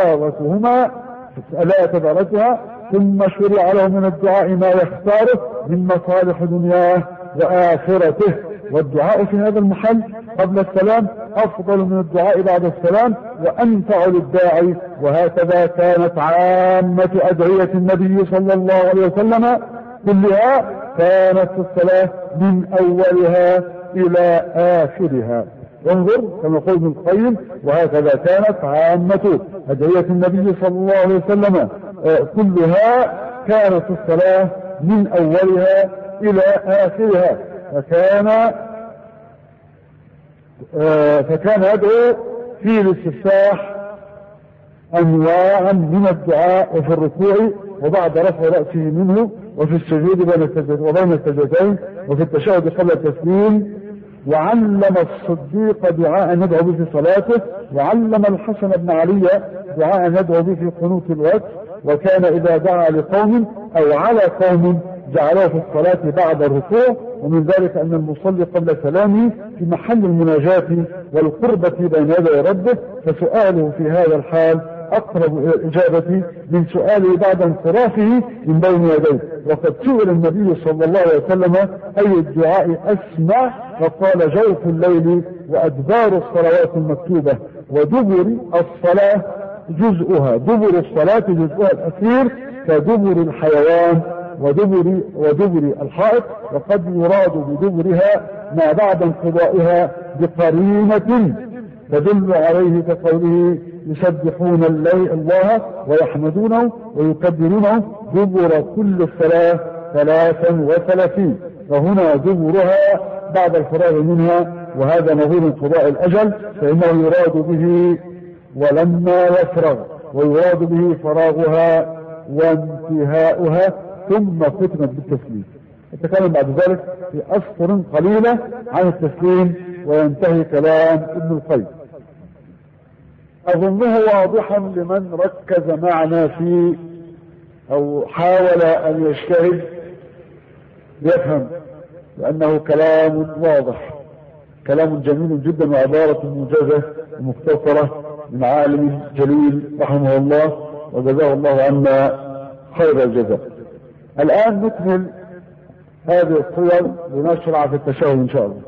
يتداركها. ثم شرع له من الدعاء ما يختاره من مصالح دنياه وآخرته. والدعاء في هذا المحل قبل السلام أفضل من الدعاء بعد السلام وأنفع للداعي. وهكذا كانت عامة أدعية النبي صلى الله عليه وسلم كلها كانت في الصلاة من أولها إلى آخرها. انظر كما قال ابن القيم: وهكذا كانت عامة أدعية النبي صلى الله عليه وسلم كلها كانت في الصلاة من أولها إلى آخرها. فكان يدعو في الاستفتاح أنواعا من الدعاء، وفي الركوع وبعد رفع رأسه منه، وفي السجود وبين السجدتين، وفي التشهد قبل التسليم. وعلم الصديق دعاء يدعو به في صلاته، وعلم الحسن بن علي دعاء يدعو به في قنوت الوتر. وكان إذا دعا لقوم أو على قوم جعله في الصلاة بعد الركوع. ومن ذلك أن المصلي قبل سلامه في محل المناجاة والقربة بين يدي ربه، فسؤاله في هذا الحال أقرب إلى الإجابة من سؤاله بعد انصرافه من بين يديه. وقد سئل النبي صلى الله عليه وسلم أي الدعاء أسمع، فقال جوف الليل وأدبار الصلوات المكتوبة ودبر الصلاة جزءها، دبر الصلاة جزءها الأخير كدبر الحيوان ودبر الحائط. وقد يراد بدبرها ما بعد انقضائها بقرينة تدل عليه كقوله يسبحون الله ويحمدونه ويكبرونه دبر كل الصلاة 33، وهنا دبرها بعد الفراغ منها، وهذا نظير انقضاء الأجل، فإنه يراد به ولما يفرغ، ويراد به فراغها وانتهاؤها ثم ختمت بالتسليم. نتكلم بعد ذلك في أسطر قليلة عن التسليم وينتهي كلام ابن القيم. أظنه واضحا لمن ركز معنا فيه أو حاول أن يجتهد يفهم، لأنه كلام واضح، كلام جميل جدا وعبارة موجزة ومختصرة من عالم جليل رحمه الله وجزاه الله عنا خير الجزاء. الآن نكمل هذه الصور لنشرع في التشهد إن شاء الله.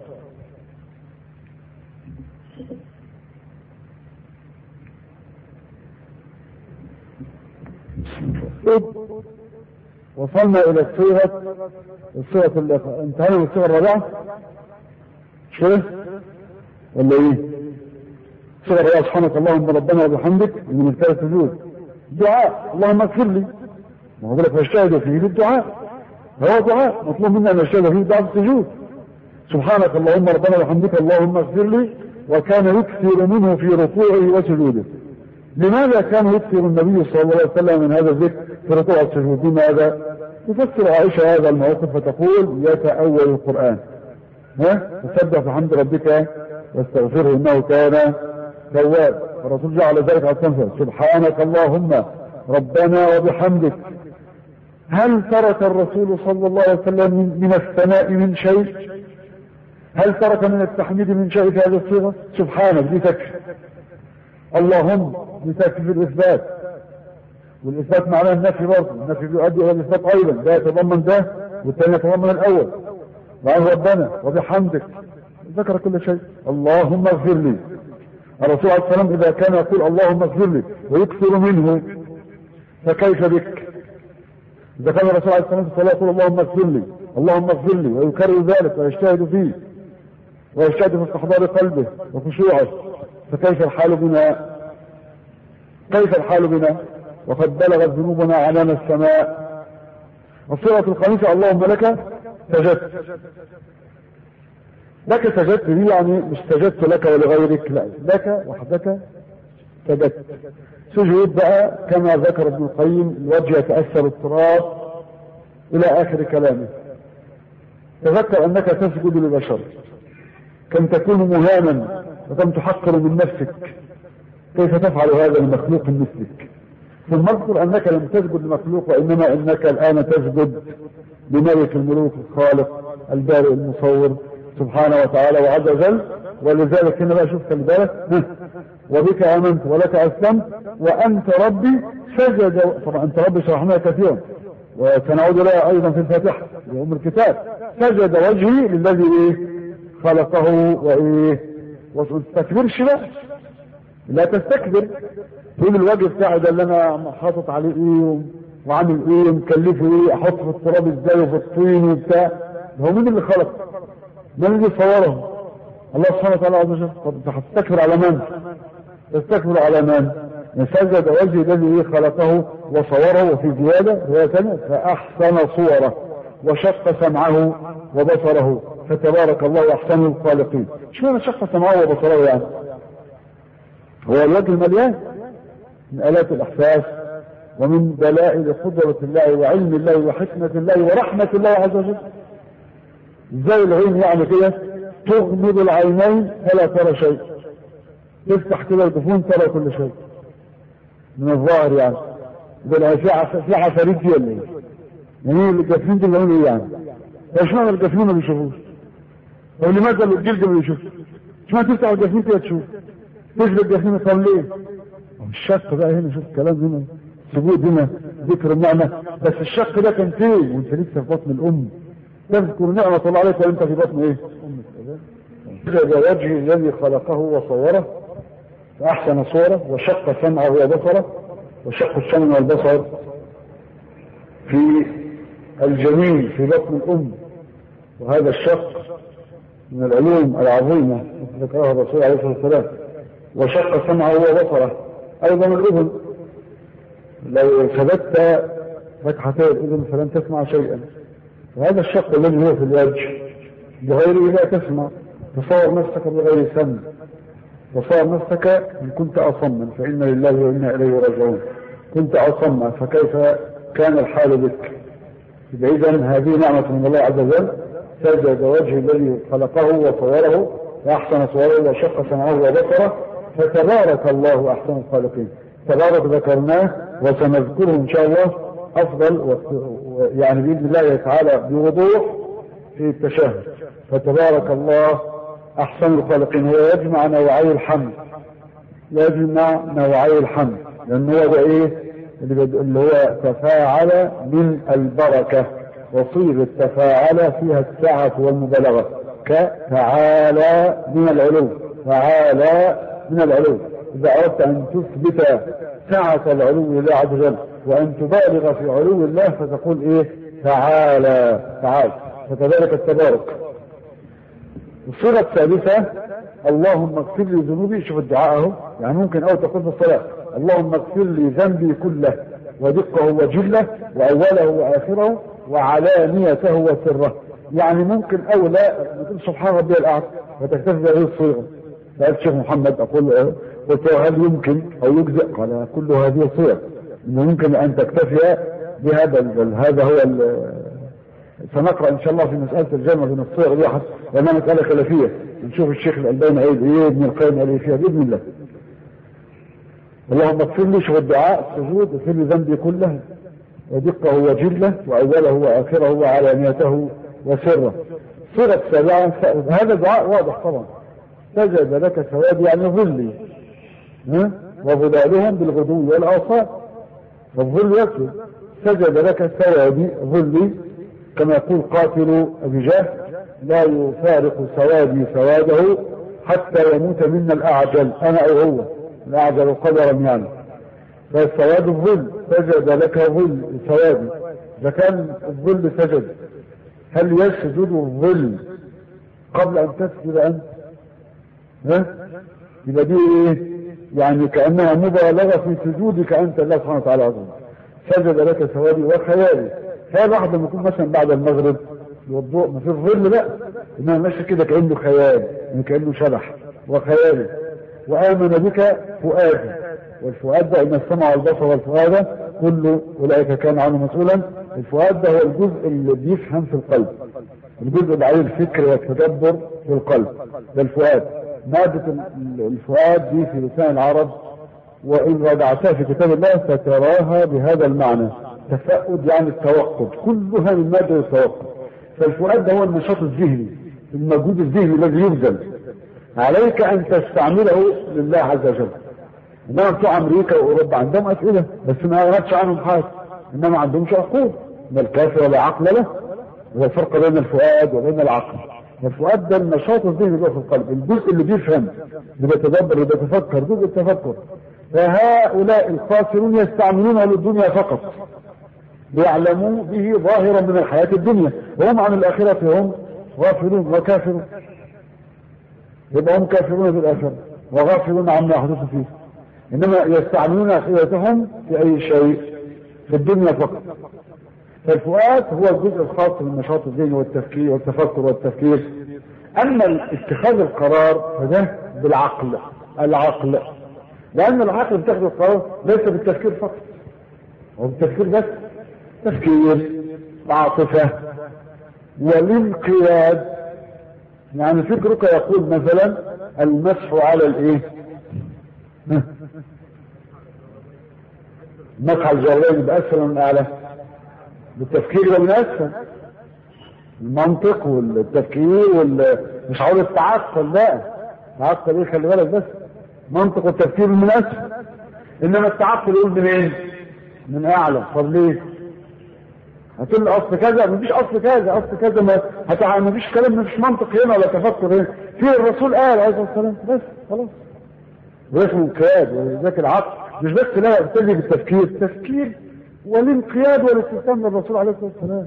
وصلنا إلى الصيغة اللي انتهينا من الصيغة الرابعة، شو ولا إيه؟ الصيغة الرابعة سبحانك اللهم ربنا وبحمدك من الثلاث سجود دعاء اللهم اغفر لي، ما هو لك فاجتهدوا فيه بالدعاء، هو دعاء مطلوب منا أن نجتهد فيه دعاء السجود. سبحانك اللهم ربنا وبحمدك اللهم اغفر لي، وكان يكثر منه في ركوعه وسجوده. لماذا كان يكثر النبي صلى الله عليه وسلم من هذا الذكر في ركوع السجود؟ لماذا؟ تفسر عائشة هذا الموقف فتقول يتأول القرآن، تسبح بحمد ربك واستغفره إنه كان تواب. الرسول جعل ذلك على التنفيذ، سبحانك اللهم ربنا وبحمدك. هل ترك الرسول صلى الله عليه وسلم من الثناء من شيء؟ هل ترك من التحميد من شيء في هذه الصيغة؟ سبحانك دي تكفي، اللهم بتكفي الإثبات، والإثبات معناه النفي برضه، النفي يؤدي إلى الإثبات أيضا، ده يتضمن ده والثاني يتضمن الأول. وعن ربنا وبحمدك ذكر كل شيء، اللهم اغفر لي. الرسول عليه السلام إذا كان يقول اللهم اغفر لي ويكثر منه فكيف بك؟ إذا كان الرسول عليه السلام في الصلاة يقول اللهم اغفر لي اللهم اغفر لي ويكرر ذلك ويجتهد فيه ويجتهد في استحضار قلبه وخشوعه، فكيف الحال بنا؟ كيف الحال بنا وقد بلغت ذنوبنا عنان السماء؟ الصيغة الخامسة اللهم لك سجدت. لك سجدت دي يعني مش سجدت لك ولغيرك، لا، لك وحدك سجدت. سجود بقى كما ذكر ابن القيم الوجه يتأثر التراب إلى آخر كلامه. تذكر أنك تسجد للبشر، كم تكون مهانا وكم تحقر من نفسك، كيف تفعل هذا لمخلوق مثلك؟ ثم اذكر أنك لم تسجد لمخلوق، وإنما أنك الآن تسجد لملك الملوك الخالق البارئ المصور سبحانه وتعالى وعز وجل. ولذلك هنا بقى شوف خلي بالك، وبك آمنت ولك أسلمت وأنت ربي سجد. طبعا أنت ربي شرحناها كثيرا وسنعود لها أيضا في الفاتحة لأم الكتاب. سجد وجهي للذي إيه خلقه وإيه، وتستكبرش بقى، لا تستكبر تقول الوجه بتاعي ده اللي أنا حاطط عليه إيه وعامل إيه ومكلفه إيه، أحط في التراب إزاي وفي الطين وبتاع، هو مين اللي خلق؟ من اللي صوره؟ الله سبحانه وتعالى عز وجل. طب هتستكبر على من؟ تستكبر على من؟ سجد وجهي الذي خلقه وصوره، وفي زيادة رواية ثانية فأحسن صوره وشق سمعه وبصره فتبارك الله أحسن الخالقين. شو معنى شق سمعه وبصره يعني؟ هو الوجه المليان من آلات الإحساس ومن دلائل قدرة الله وعلم الله وحكمة الله ورحمة الله عز وجل. ازاي العين يعني كده تغمض العينين فلا ترى شيء، تفتح كده الجفون ترى كل شيء من الظاهر يعني. ده في عفاريت دي ولا ايه؟ يعني الجفين دي بيعملوا ايه يعني؟ اشمعنى الجفين ما بيشوفوش؟ طب لماذا الجلد ما بيشوفش؟ اشمعنى تفتح الجفين كده تشوف؟ تجري الجفين طب ليه؟ الشق بقى هنا، شوف الكلام هنا، ثبوت هنا ذكر النعمة، بس الشق ده كان فين وانت لسه في بطن الام؟ تذكر نعمة الله عليك وانت في بطن ايه؟ وجهه الذي خلقه وصوره فأحسن صوره، وشق سمعه وبصره، وشق السمع والبصر في الجنين في بطن الأم. وهذا الشق من العلوم العظيمة ذكرها الرسول عليه الصلاة والسلام. وشق سمعه وبصره أيضا الأذن، لو ثبت فتحتي الأذن فلن تسمع شيئا. وهذا الشق الذي هو في الوجه بغيره لا تسمع. تصور نفسك بغير سمع، تصور نفسك إن كنت أصما فإن لله وإنا إليه راجعون، كنت أصما فكيف كان الحال بك؟ إذا هذه نعمة من الله عز وجل. سجد وجه الذي خلقه وصوره وأحسن صوره وشق سمعه وبصره، فتبارك الله أحسن الخالقين. تبارك ذكرناه وسنذكره إن شاء الله أفضل يعني بإذن الله تعالى بوضوح في التشهد. فتبارك الله أحسن الخالقين هو يجمع نوعي الحمد، يجمع نوعي الحمد، لأنه هو ده إيه اللي هو تفاعل من البركة، وصيغة تفاعل فيها السعة والمبالغة، كتعالى من العلو، تعالى من العلو. إذا أردت أن تثبت سعة العلو لله عز وجل وأن تبالغ في علو الله فتقول إيه؟ تعالى تعالى. فتبارك التبارك. الصورة الثالثة اللهم اغفر لي ذنوبي. شوف الدعاء اهو، يعني ممكن أو تقول في الصلاة اللهم اغفر لي ذنبي كله ودقه وجله وأوله وآخره وعلانيته وسره. يعني ممكن أو لا تقول سبحان ربي الأعلى وتكتفي بهذه الصيغة. سألت الشيخ محمد قلت هل يمكن أو يجزئ؟ قال كل هذه الصيغ إنه يمكن أن تكتفي بهذا. هذا هو سنقرأ إن شاء الله في مسألة الجمع بين الصيغ دي لأنها مسألة خلافية. نشوف الشيخ الألباني إيه ابن القيم عليه فيها بإذن الله. اللهم اغفر لي، شوف الدعاء السجود، اغفر لي ذنبي كله ودقه وجله وأوله وآخره وعلانيته وسره. صيغة السابعة هذا دعاء واضح طبعا. سجد لك ثواب يعني ظلي وظلالهم بالغدو والآصال، والظل يسجد. سجد لك ثوابي ظلي، كما يقول قاتل أبي جهل لا يفارق سوادي سواده حتى يموت منا الأعجل، أنا أو هو الأعجل قدرا يعني. فالسواد الظل، سجد لك ظل ثوابي. إذا كان الظل سجد هل يسجد الظل قبل أن تسجد أنت؟ يبقى دي إيه؟ يعني كأنها مبالغة في سجودك أنت الله سبحانه وتعالى عظيم. سجد لك ثوابي وخيالي. هذا واحد لما يكون مثلا بعد المغرب والضوء ما في الظل لا، انما ماشي كده كأنه خيال، كأنه شبح وخيالي. وآمن بك فؤادي، والفؤاد ده ان السمع والبصر والفؤاد كله اولئك كان عنه مسؤولا. الفؤاد ده هو الجزء اللي بيفهم في القلب، الجزء اللي عليه الفكر والتدبر في القلب، ده الفؤاد. مادة الفؤاد دي في لسان العرب وإن رجعتها في كتاب الله فتراها بهذا المعنى، تفقد يعني التوقد، كلها من مادة التوقد. فالفؤاد ده هو النشاط الذهني، المجهود الذهني الذي يبذل، عليك أن تستعمله لله عز وجل. إنما بتوع أمريكا وأوروبا عندهم أسئلة بس ما أغنتش عنهم حاجة، إنما عندهمش عقول. ما الكافر ولا عقل له. هو الفرق بين الفؤاد وبين العقل. الفؤاد ده النشاط الذهني اللي في القلب، الجزء اللي بيفهم، اللي بيتدبر، اللي بيتفكر، جزء التفكر. فهؤلاء الخاسرون يستعملونه للدنيا فقط، ليعلموا به ظاهرا من الحياة الدنيا، وهم عن الآخرة هم غافلون وكافرون. يبقى هم كافرون بالآخرة وغافلون عما يحدث فيه. إنما يستعملون آخرتهم في أي شيء في الدنيا فقط. فالفؤاد هو الجزء الخاص بالنشاط الذهني والتفكير والتفكر والتفكير. أما اتخاذ القرار فده بالعقل، العقل، لأن العقل بتاخذ القرار ليس بالتفكير فقط، هو بالتفكير بس، تفكير، عاطفة، والانقياد. يعني فكرك يقول مثلا المسح على الايه؟ مسح الجرين بأسفل من أعلى، بالتفكير ومن أسفل، المنطق والتفكير مش عاوز التعقل، لا تعقل ايه، خلي بالك بس، منطق والتفكير من أسفل. انما التعقل يقول منين؟ من اعلى. طب ليه؟ هتقول لي اصل كذا، مفيش اصل كذا، اصل كذا، مفيش كلام، مفيش منطق هنا ولا تفكر هنا، في الرسول قال عليه الصلاه والسلام بس خلاص. واسمه انقياد وذاك العقل، مش بس لا يقتدي بالتفكير والانقياد والاستسلام للرسول عليه الصلاه والسلام.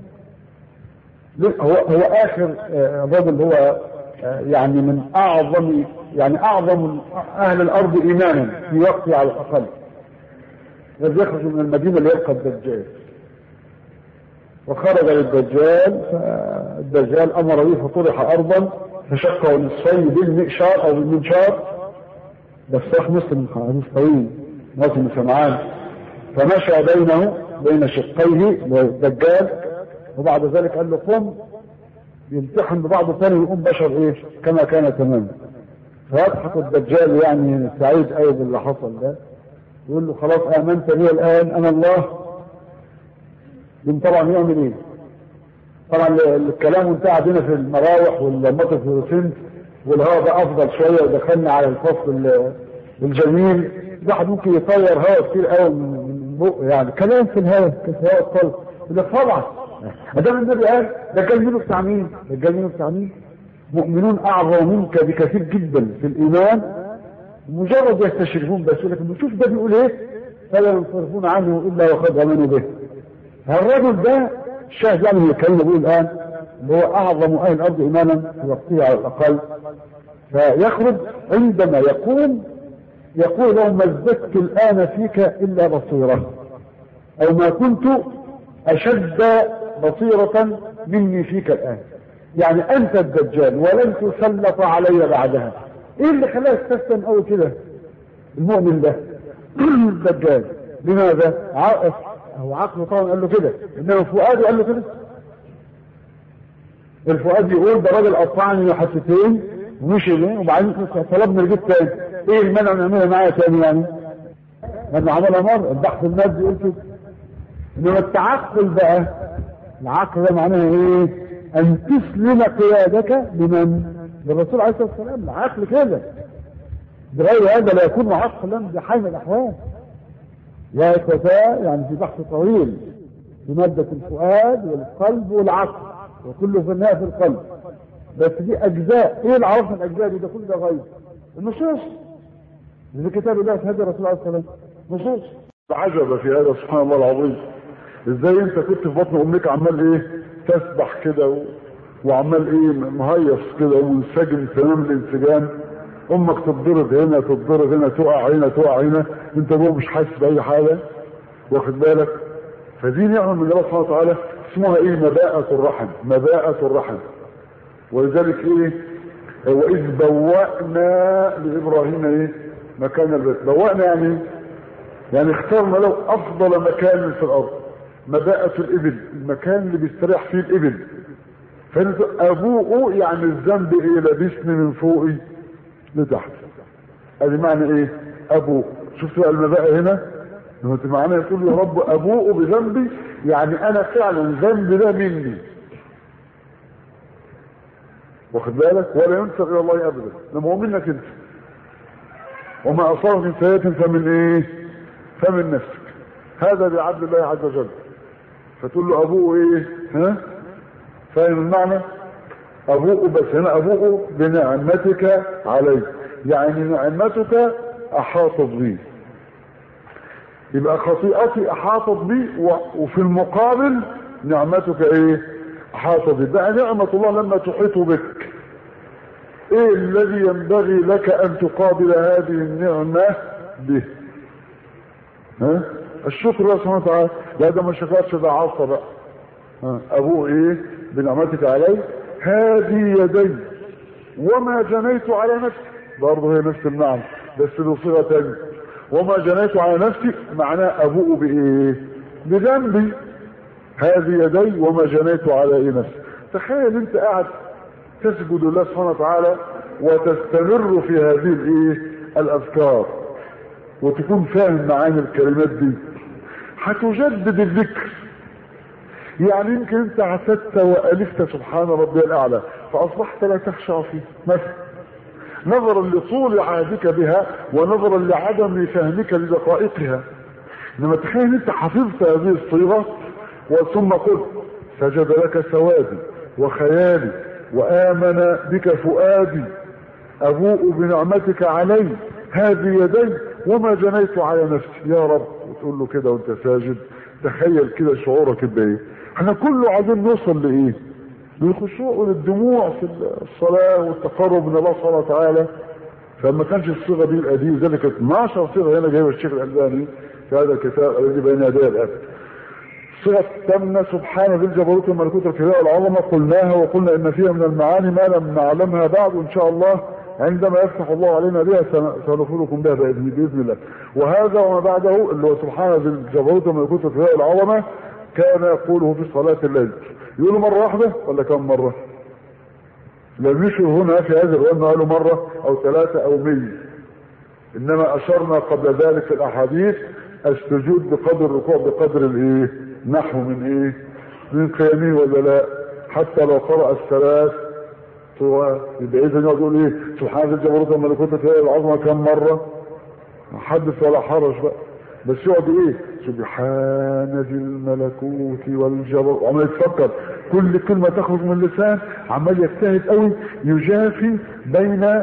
هو اخر الرجل، هو يعني من اعظم اهل الارض ايمانا في وقته على الاقل، الذي يخرج من المدينه ليلقى الدجال. وخرج للدجال، فالدجال امر به فطرح ارضا فشقه نصفين بالمئشار او بالمنشار، ده صح مسلم حديث طويل مسلم سمعان، فمشى بين شقيه الدجال، وبعد ذلك قال له قم، يمتحن ببعضه ثاني ويقوم بشر كما كان تماما. فيضحك الدجال يعني سعيد قوي باللي حصل ده، يقول له خلاص امنت بي الان انا الله. طبعا يعمل ايه؟ طبعا الكلام انتهى بينا في المراوح والموتوفلوسنت والهواء ده افضل شويه، ودخلنا على الفصل الجميل، الواحد ممكن يطير هواء كتير قوي من بقه، يعني كلام في الهواء كهواء الطلق. يقول طبعا ادام النبي قال دجال منه بتاع مين؟ دجال منه بتاع مين؟ مؤمنون اعظم منك بكثير جدا في الايمان، مجرد يستشرفون بس، لكن شوف ده بيقول ايه؟ فلا ينصرفون عنه الا وقد امنوا به. الرجل ده الشاهد يعني من الكلام بيقول الان اللي هو اعظم اهل الارض ايمانا في وقته على الاقل، فيخرج عندما يقول لهم ما ازددت الان فيك الا بصيره، او ما كنت اشد بصيره مني فيك الان، يعني انت الدجال ولن تسلط علي بعدها. ايه اللي خلاه يستسلم قوي كده المؤمن ده الدجال؟ لماذا؟ هو عقله طبعا قال له كده، انما فؤاده قال له كده. الفؤاد يقول ده راجل قطعني حتتين ومشي ليه، وبعدين طلبنا الجيب تاني، ايه المنع نعملها معايا تاني يعني؟ لما عملها مره، البحث المادي يقول كده. انما التعقل بقى، العقل ده معناه ايه؟ ان تسلم قيادك لمن؟ للرسول عليه الصلاه والسلام. العقل كده، بغير هذا لا يكون عقلا بحال من الاحوال. يا إخوتاه يعني في بحث طويل في مادة الفؤاد والقلب والعقل، وكله في النهاية في القلب، بس دي أجزاء. إيه اللي عرفنا الأجزاء دي؟ ده كل ده غيب النصوص في كتاب الله في هدي الرسول عليه الصلاة والسلام، نصوص. عجب في هذا سبحان الله العظيم، إزاي أنت كنت في بطن أمك عمال إيه تسبح كده وعمال إيه مهيص كده ومنسجم تمام الانسجام، امك تتضرب هنا تتضرب هنا، تقع هنا تقع هنا، انت جوه مش حاسس باي حاجه، واخد بالك؟ فدي نعمه من الله سبحانه وتعالى اسمها ايه؟ مباءة الرحم، مباءة الرحم. ولذلك ايه؟ واذ بوأنا لابراهيم ايه؟ مكان البيت. بوأنا يعني اخترنا له افضل مكان في الارض، مباءة الابل، المكان اللي بيستريح فيه الابل. فانت ابوه يعني الذنب ايه؟ لبسني من فوقي لتحت. ادي معنى ايه؟ ابوء. شفتوا بقى المباء هنا؟ لما معنى يقول يا رب ابوء بذنبي، يعني انا فعلا ذنبي ده مني، واخد بالك؟ ولا ينسب الى الله ابدا، لما هو منك انت. وما اصاب من سيئة فمن ايه؟ فمن نفسك. هذا بعدل الله عز وجل. فتقول له ابوء ايه؟ ها؟ فاهم المعنى؟ ابوء، بس هنا ابوء بنعمتك علي، يعني نعمتك احاطت بي، يبقى خطيئتي احاطت بي، وفي المقابل نعمتك ايه؟ احاطت بي. بقى نعمة الله لما تحيط بك، ايه الذي ينبغي لك ان تقابل هذه النعمة به؟ ها؟ الشكر لله سبحانه وتعالى. لا ده ما شكرش، ده عصى بقى. ابوء ايه؟ بنعمتك علي، هذه يدي وما جنيت على نفسي، برضه هي نفس المعنى بس بصيغه ثانيه. وما جنيت على نفسي معناه ابوء بايه؟ بذنبي. هذه يدي وما جنيت على ايه نفسي. تخيل انت قاعد تسجد لله سبحانه وتعالى وتستمر في هذه الايه؟ الاذكار، وتكون فاهم معاني الكلمات دي، هتجدد الذكر. يعني يمكن انت عسدت والفت سبحان ربي الاعلى فاصبحت لا تخشع فيه مثلا، نظرا لطول عهدك بها ونظرا لعدم فهمك لدقائقها. انما تخيل انت حفظت هذه الصيغه ثم قلت سجد لك سوادي وخيالي وآمن بك فؤادي أبوء بنعمتك علي هذه يدي وما جنيت على نفسي يا رب، وتقول له كده وانت ساجد. تخيل كده شعورك بايه. احنا كله عايزين نوصل لايه؟ للخشوع وللدموع في الصلاه والتقرب من الله سبحانه وتعالى. فما كانش الصيغه دي القديم، ذلك 12 صيغه هنا جايبها الشيخ الالباني في هذا الكتاب الذي بين يدي الان. صيغه تامه سبحان ذي الجبروت والملكوت والكبرياء والعظمه قلناها، وقلنا ان فيها من المعاني ما لم نعلمها بعد، وان شاء الله عندما يفتح الله علينا بها سنخبركم بها باذن الله. وهذا وما بعده اللي هو سبحان ذي الجبروت والملكوت والكبرياء والعظمه كان يقوله في صلاه الليل. يقوله مره واحده ولا كم مره؟ لم يشر هنا في هذه الروايه قالوا مره او 3 أو 100. انما اشرنا قبل ذلك في الاحاديث السجود بقدر الركوع بقدر الايه؟ نحو من ايه؟ من قيامه ولا لا؟ حتى لو قرأ الثلاث يبقى اذا يقعد يقول ايه؟ سبحان ذي الجبروت والملكوت والكبرياء والعظمه كم مره؟ حدث ولا حرج بقى، بس يقعد ايه؟ سبحان ذي الملكوت والجبروت، عمال يتفكر كل كلمه تخرج من اللسان، عمال يجتهد قوي يجافي بين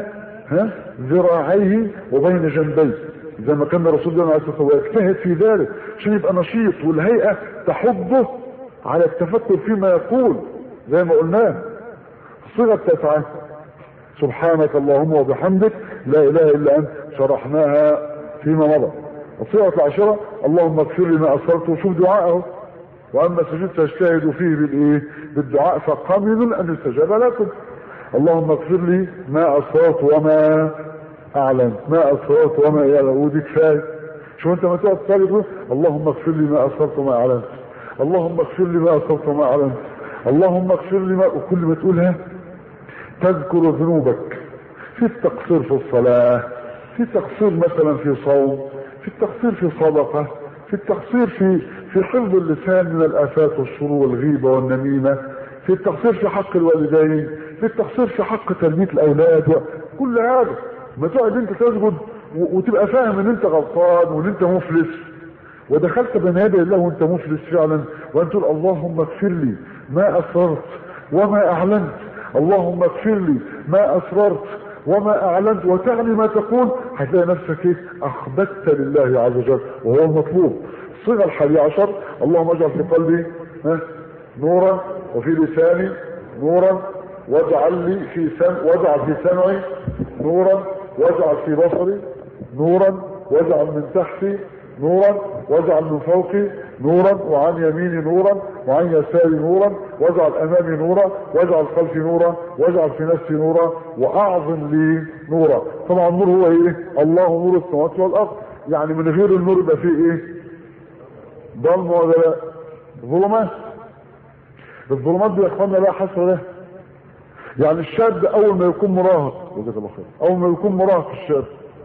ذراعيه وبين جنبيه زي ما كان رسول الله عليه الصلاه والسلام يجتهد في ذلك عشان يبقى نشيط، والهيئه تحضه على التفكر فيما يقول زي ما قلناه. الصيغه 9 سبحانك اللهم وبحمدك لا اله الا انت شرحناها فيما مضى. الصيغه 10 اللهم اغفر لي ما اسررت، وشوف دعاءه واما سجدت فاجتهدوا فيه بالايه؟ بالدعاء فقمن ان يستجاب لكم. اللهم اغفر لي ما اسررت وما اعلنت، ما اسررت وما اعلنت، ودي كفايه. شو انت ما تقعد تصلي تقول اللهم اغفر لي ما اسررت وما اعلنت، اللهم اغفر لي ما اسررت وما اعلنت، اللهم اغفر لي ما، وكل ما تقولها تذكر ذنوبك في التقصير في الصلاه، في التقصير مثلا في صوم، في التقصير في صدقه، في التقصير في حفظ اللسان من الآفات والشرور والغيبة والنميمة، في التقصير في حق الوالدين، في التقصير في حق تربية الأولاد، كل هذا. ما تقعد انت تسجد وتبقى فاهم ان انت غلطان وان انت مفلس ودخلت بين يدي الله وانت مفلس فعلا، وانت تقول اللهم اغفر لي ما اسررت وما اعلنت، اللهم اغفر لي ما اسررت وما اعلنت، وتعني ما تقول، هتلاقي نفسك ايه؟ اخبثت لله عز وجل وهو المطلوب. الصيغه 11 اللهم اجعل في قلبي نورا وفي لساني نورا واجعل لي واجعل في سمعي نورا واجعل في بصري نورا واجعل من تحتي نورا واجعل من فوقي نورا وعن يميني نورا وعن يساري نورا واجعل امامي نورا واجعل خلفي نورا واجعل في نفسي نورا واعظم لي نورا. طبعا النور هو ايه؟ الله نور السماوات والارض، يعني من غير النور يبقى فيه ايه؟ ضلمه ولا لا؟ ظلمات. الظلمات دي يا اخوانا لا حصر لها. يعني الشاب اول ما يكون مراهق، جزاك الله خير، اول ما يكون مراهق الشاب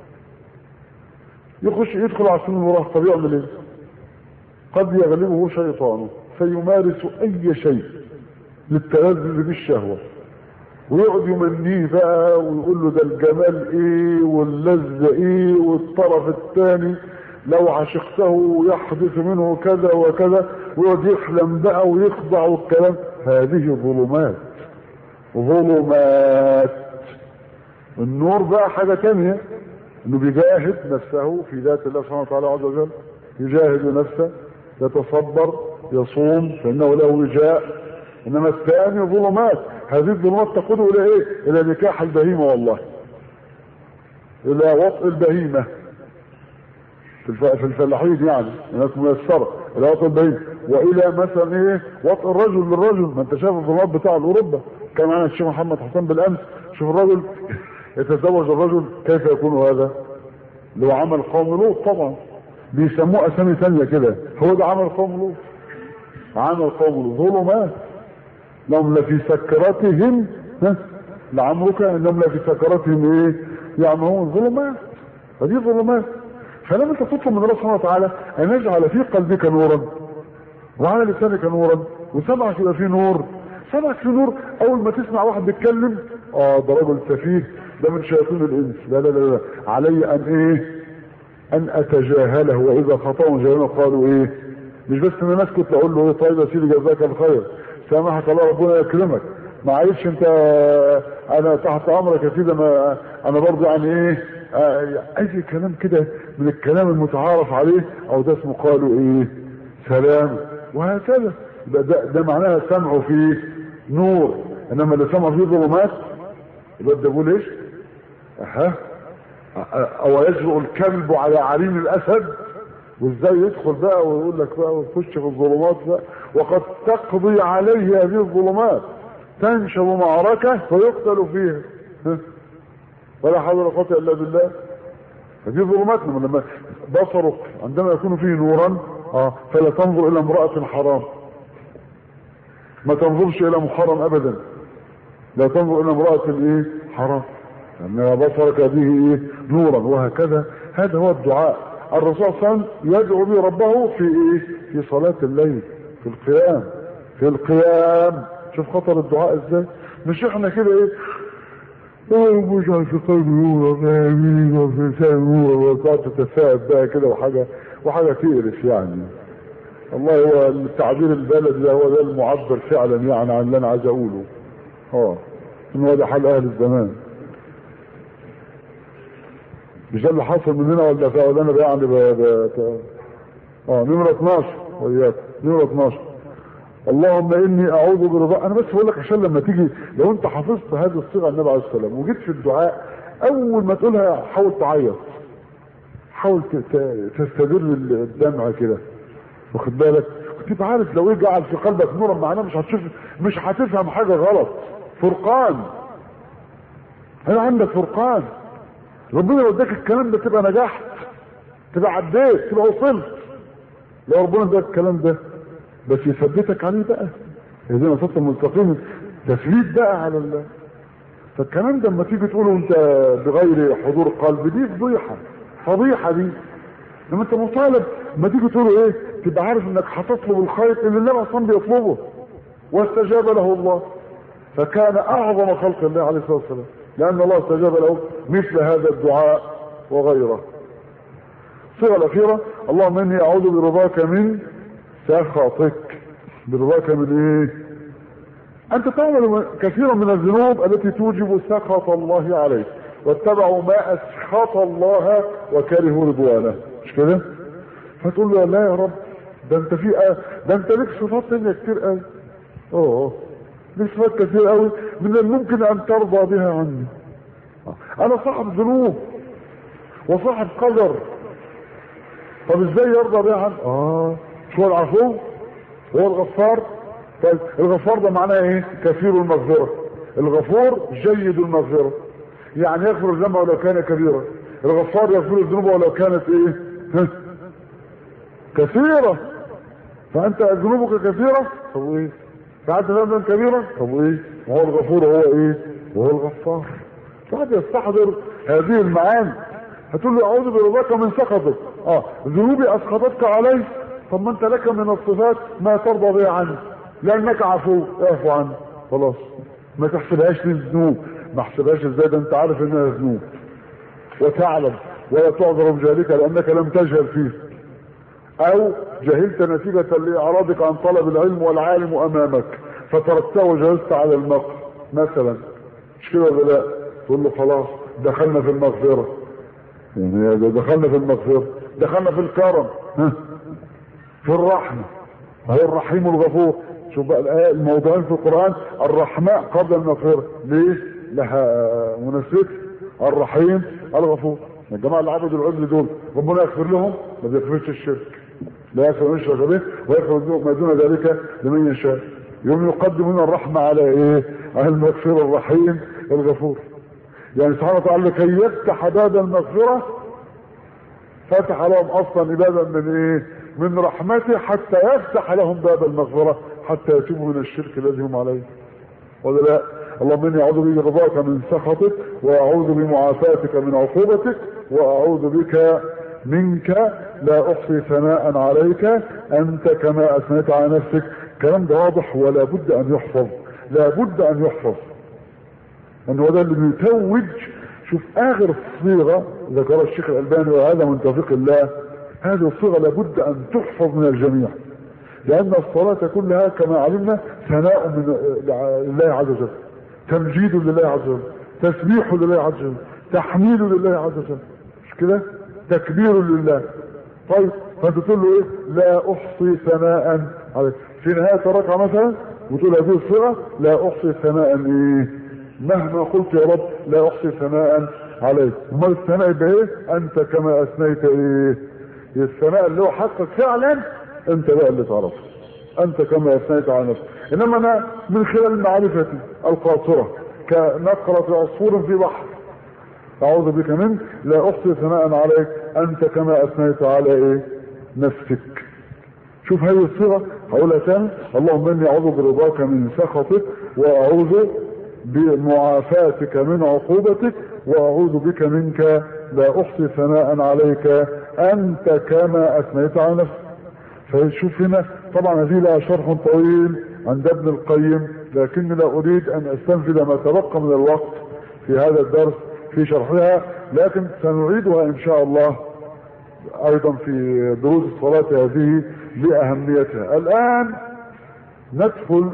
يدخل على سن المراهقه، طب يعمل ايه؟ قد يغلبه شيطانه فيمارس اي شيء للتلذذ بالشهوه، ويقعد يمنيه بقى ويقول له ده الجمال ايه واللذه ايه والطرف الثاني لو عشقته يحدث منه كذا وكذا، ويقعد يحلم بقى ويخضع والكلام. هذه ظلمات. النور بقى حاجه ثانيه، انه بيجاهد نفسه في ذات الله سبحانه وتعالى عز وجل، يجاهد نفسه، يتصبر، يصوم فانه له وجاء. انما الثاني ظلمات. هذه الظلمات تقود الى ايه؟ الى نكاح البهيمه، والله الى وطء البهيمه في الفلاحين، يعني الناس ميسره الى وطء البهيمه، والى مثلا ايه؟ وطء الرجل للرجل. ما انت شايف الظلمات بتاع اوروبا، كان معنا الشيخ محمد حسن بالامس، شوف الرجل يتزوج الرجل كيف يكون هذا؟ لو عمل قوم لوط، طبعا بيسموه اسامي ثانيه كده، هو ده عمل قوم لوط. عمل قوم لوط ظلمات، لهم لفي سكراتهم لعمرك انهم لفي سكراتهم ايه؟ يعمهون. ظلمات، هذه ظلمات. فلما انت تطلب من الله سبحانه وتعالى ان يجعل في قلبك نورا وعلى لسانك نورا وسمعك يبقى فيه نور، سمعك فيه نور، اول ما تسمع واحد بيتكلم ده رجل سفيه ده من شياطين الانس. لا لا لا, لا. علي ان ايه؟ ان اتجاهله، واذا خطأوا جاهلين قالوا ايه؟ مش بس ان انا اسكت اقول له ايه طيب يا سيدي جزاك الخير سامحك الله ربنا يكرمك معلش انت انا تحت امرك يا سيدي انا برضه يعني ايه اي كلام كده من الكلام المتعارف عليه او ده اسمه قالوا ايه؟ سلام. وهكذا ده معناها سمعه فيه نور، انما اللي سمعه فيه ظلمات يبقى ده بيقول ايش؟ او يجرؤ الكلب على عرين الاسد، وازاي يدخل بقى ويقول لك بقى ويخش في الظلمات بقى، وقد تقضي عليه هذه الظلمات تنشب معركة فيقتل فيها ولا حول ولا قوة الا بالله. هذه ظلمات لما بصرك عندما يكون فيه نورا فلا تنظر الى امرأة حرام، ما تنظرش الى محرم ابدا، لا تنظر الى امرأة ايه؟ حرام، لان بصرك هذه ايه؟ نورا. وهكذا هذا هو الدعاء. الرسول صلى الله عليه وسلم يدعو به ربه في ايه؟ في صلاة الليل، في القيام. شوف خطر الدعاء ازاي. مش احنا كده ايه مش عارف قلبي نور وفي لساني نور وتقعد تتفائل بقى كده وحاجه تقرف يعني. والله هو التعبير البلدي ده هو ده المعبر فعلا يعني عن اللي انا عايز اقوله. ان هو ده حال اهل الزمان. مش ده اللي حصل مننا ولا انا يعني نمرة 12 وإياك نمرة 12. اللهم اني اعوذ برضاك. انا بس بقول لك عشان لما تيجي لو انت حفظت هذه الصيغه النبي عليه السلام وجيت في الدعاء اول ما تقولها حاول تعيط، حاول تستدر الدمع كده، واخد بالك؟ وتبقى عارف لو ايه جعل في قلبك نورا معناه مش هتفهم حاجه غلط. فرقان، هنا عندك فرقان. ربنا لو اداك الكلام ده تبقى نجحت، تبقى عديت، تبقى وصلت. لو ربنا اداك الكلام ده بس يثبتك عليه بقى، اهدنا الصراط المستقيم، تثبيت بقى على الله. فالكلام ده لما تيجي تقوله انت بغير حضور قلب دي فضيحه دي. لما انت مطالب لما تيجي تقوله ايه تبقى عارف انك هتطلب الخير اللي النبي اصلا بيطلبه واستجاب له الله. فكان اعظم خلق الله عليه الصلاه والسلام لان الله استجاب له مثل هذا الدعاء وغيره. الصيغه الاخيره اللهم اني اعوذ برضاك من سخطك. برضاك من ايه؟ انت تعمل كثيرا من الذنوب التي توجب سخط الله عليك، واتبعوا ما اسخط الله وكرهوا رضوانه، مش كده؟ فتقول له لا يا رب ده انت ليك صفات تانية كتير قوي. ليك صفات كتير قوي من الممكن ان ترضى بها عني. انا صاحب ذنوب وصاحب قدر، طب ازاي يرضى بها عني؟ شو العفو؟ هو الغفار. طيب الغفار ده معناه ايه؟ كثير المغفرة. الغفور جيد المغفرة، يعني يغفر الذنب ولو كان كبيرا. الغفار يغفر الذنوب ولو كانت ايه؟ كثيرة. فانت ذنوبك كثيرة، طب ايه؟ فانت ذنبا كبيرة، طب ايه؟ وهو الغفور هو ايه؟ وهو الغفار. فهذا يستحضر هذه المعاني. هتقول له اعوذ برضاك من سخطك. ذنوبي اسخطتك علي، طب ما انت لك من الصفات ما ترضى بها عني، لانك عفو اعفو عني خلاص. ما تحسبهاش للذنوب. ما احسبهاش ازاي؟ ده انت عارف انها ذنوب وتعلم، ولا تعذر بجهلك لانك لم تجهل فيه، او جهلت نتيجة لاعراضك عن طلب العلم والعالم امامك فتركته وجلست على المقر مثلا، مش كده ولا لا؟ تقول له خلاص دخلنا في المغفرة، يعني دخلنا في المغفرة، دخلنا في الكرم، في الرحمة. هو الرحيم الغفور. شوف بقى الموضوعين في القرآن، الرحماء قبل المغفرة، ليه؟ لها مناسبة. الرحيم الغفور. الجماعة اللي عبدوا العدل دول ربنا يغفر لهم، ما بيغفرش الشرك، لا يغفر من يشرك به ويغفر ما دون ذلك لمن يشاء. يوم يقدمون الرحمة على ايه؟ على المغفرة. الرحيم الغفور. يعني سبحانه وتعالى لكي يفتح باب المغفرة فتح لهم اصلا بابا من ايه؟ من رحمته، حتى يفتح لهم باب المغفرة حتى يتوبوا من الشرك الذي هم عليه. ولا لا؟ اللهم اني اعوذ برضاك من سخطك، واعوذ بمعافاتك من عقوبتك، واعوذ بك منك لا احصي ثناء عليك انت كما اثنيت على نفسك. الكلام ده واضح ولا بد ان يحفظ، لا بد ان يحفظ، ان هو ده اللي بيتوج شوف اخر صيغة ذكرها الشيخ الألباني وهذا من توفيق الله، هذه الصيغة لابد ان تحفظ من الجميع، لان الصلاة كلها كما علمنا ثناء من لله عز وجل، تمجيد لله عز وجل، تسبيح لله عز وجل، تحميد لله عز وجل، مش كده؟ تكبير لله. طيب فانت تقول له ايه؟ لا احصي ثناء عليك في نهاية الركعة مثلا، وتقول هذه الصيغة لا احصي ثناء ايه؟ مهما قلت يا رب لا احصي ثناء عليك. امال الثناء يبقى ايه؟ انت كما اثنيت ايه؟ الثناء اللي هو حقك فعلا انت بقى اللي تعرفه، انت كما اثنيت على نفسك. انما انا من خلال معرفتي القاصرة كنقرة عصفور في بحر، اعوذ بك منك لا احصي ثناء عليك انت كما اثنيت على ايه؟ نفسك. شوف هذه الصيغة هقولها تاني، اللهم اني اعوذ برضاك من سخطك، واعوذ بمعافاتك من عقوبتك، واعوذ بك منك لا احصي ثناء عليك انت كما اثنيت على نفسك. فشوف هنا طبعا هذه لها شرح طويل عند ابن القيم، لكني لا اريد ان استنفذ ما تبقى من الوقت في هذا الدرس في شرحها، لكن سنعيدها ان شاء الله ايضا في دروس الصلاة هذه لأهميتها. الآن ندخل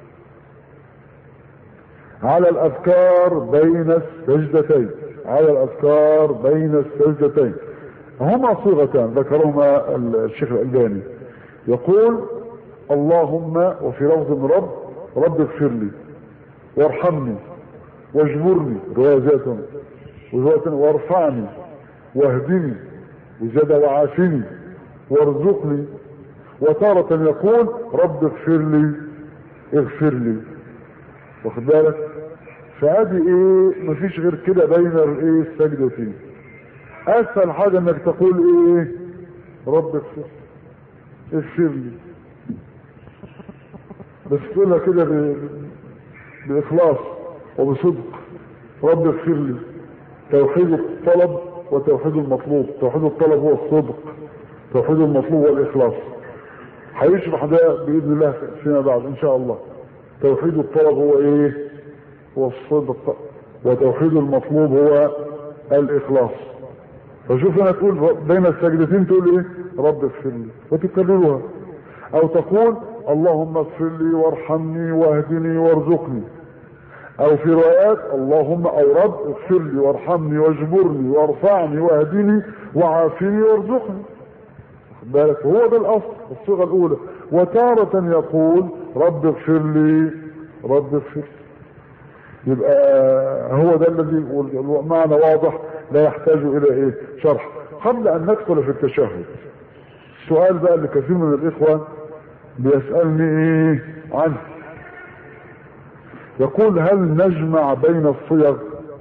على الأذكار بين السجدتين. على الأذكار بين السجدتين هما صيغتان ذكرهما الشيخ الألباني، يقول اللهم، وفي لفظ من رب اغفر لي وارحمني واجبرني، رواية وارفعني واهدني، وزاد وعافني وارزقني. وتارة يقول رب اغفر لي، واخد بالك؟ فادي ايه؟ مفيش غير كده بين الايه السجدتين. اسهل حاجة انك تقول ايه؟ رب اغفر لي، بس تقولها كده باخلاص وبصدق. رب اغفر لي، توحيد الطلب وتوحيد المطلوب. توحيد الطلب هو الصدق، توحيد المطلوب هو الاخلاص. هيشرح ده باذن الله فيما بعد ان شاء الله. توحيد الطلب هو ايه؟ هو الصدق، وتوحيد المطلوب هو الاخلاص. فشوف انا تقول بين السجدتين تقول ايه؟ رب اغفر لي وتكررها، او تقول اللهم اغفر لي وارحمني واهدني وارزقني، او في روايات اللهم او رب اغفر لي وارحمني واجبرني وارفعني واهدني وعافني وارزقني. خد بالك؟ هو ده الاصل الصيغه الاولى. وتارة يقول رب اغفر لي رب اغفر لي. يبقى هو ده الذي معنى واضح لا يحتاج الى ايه؟ شرح. قبل ان ندخل في التشهد، السؤال بقى اللي كثير من الاخوه بيسالني ايه عنه، يقول هل نجمع بين الصيغ،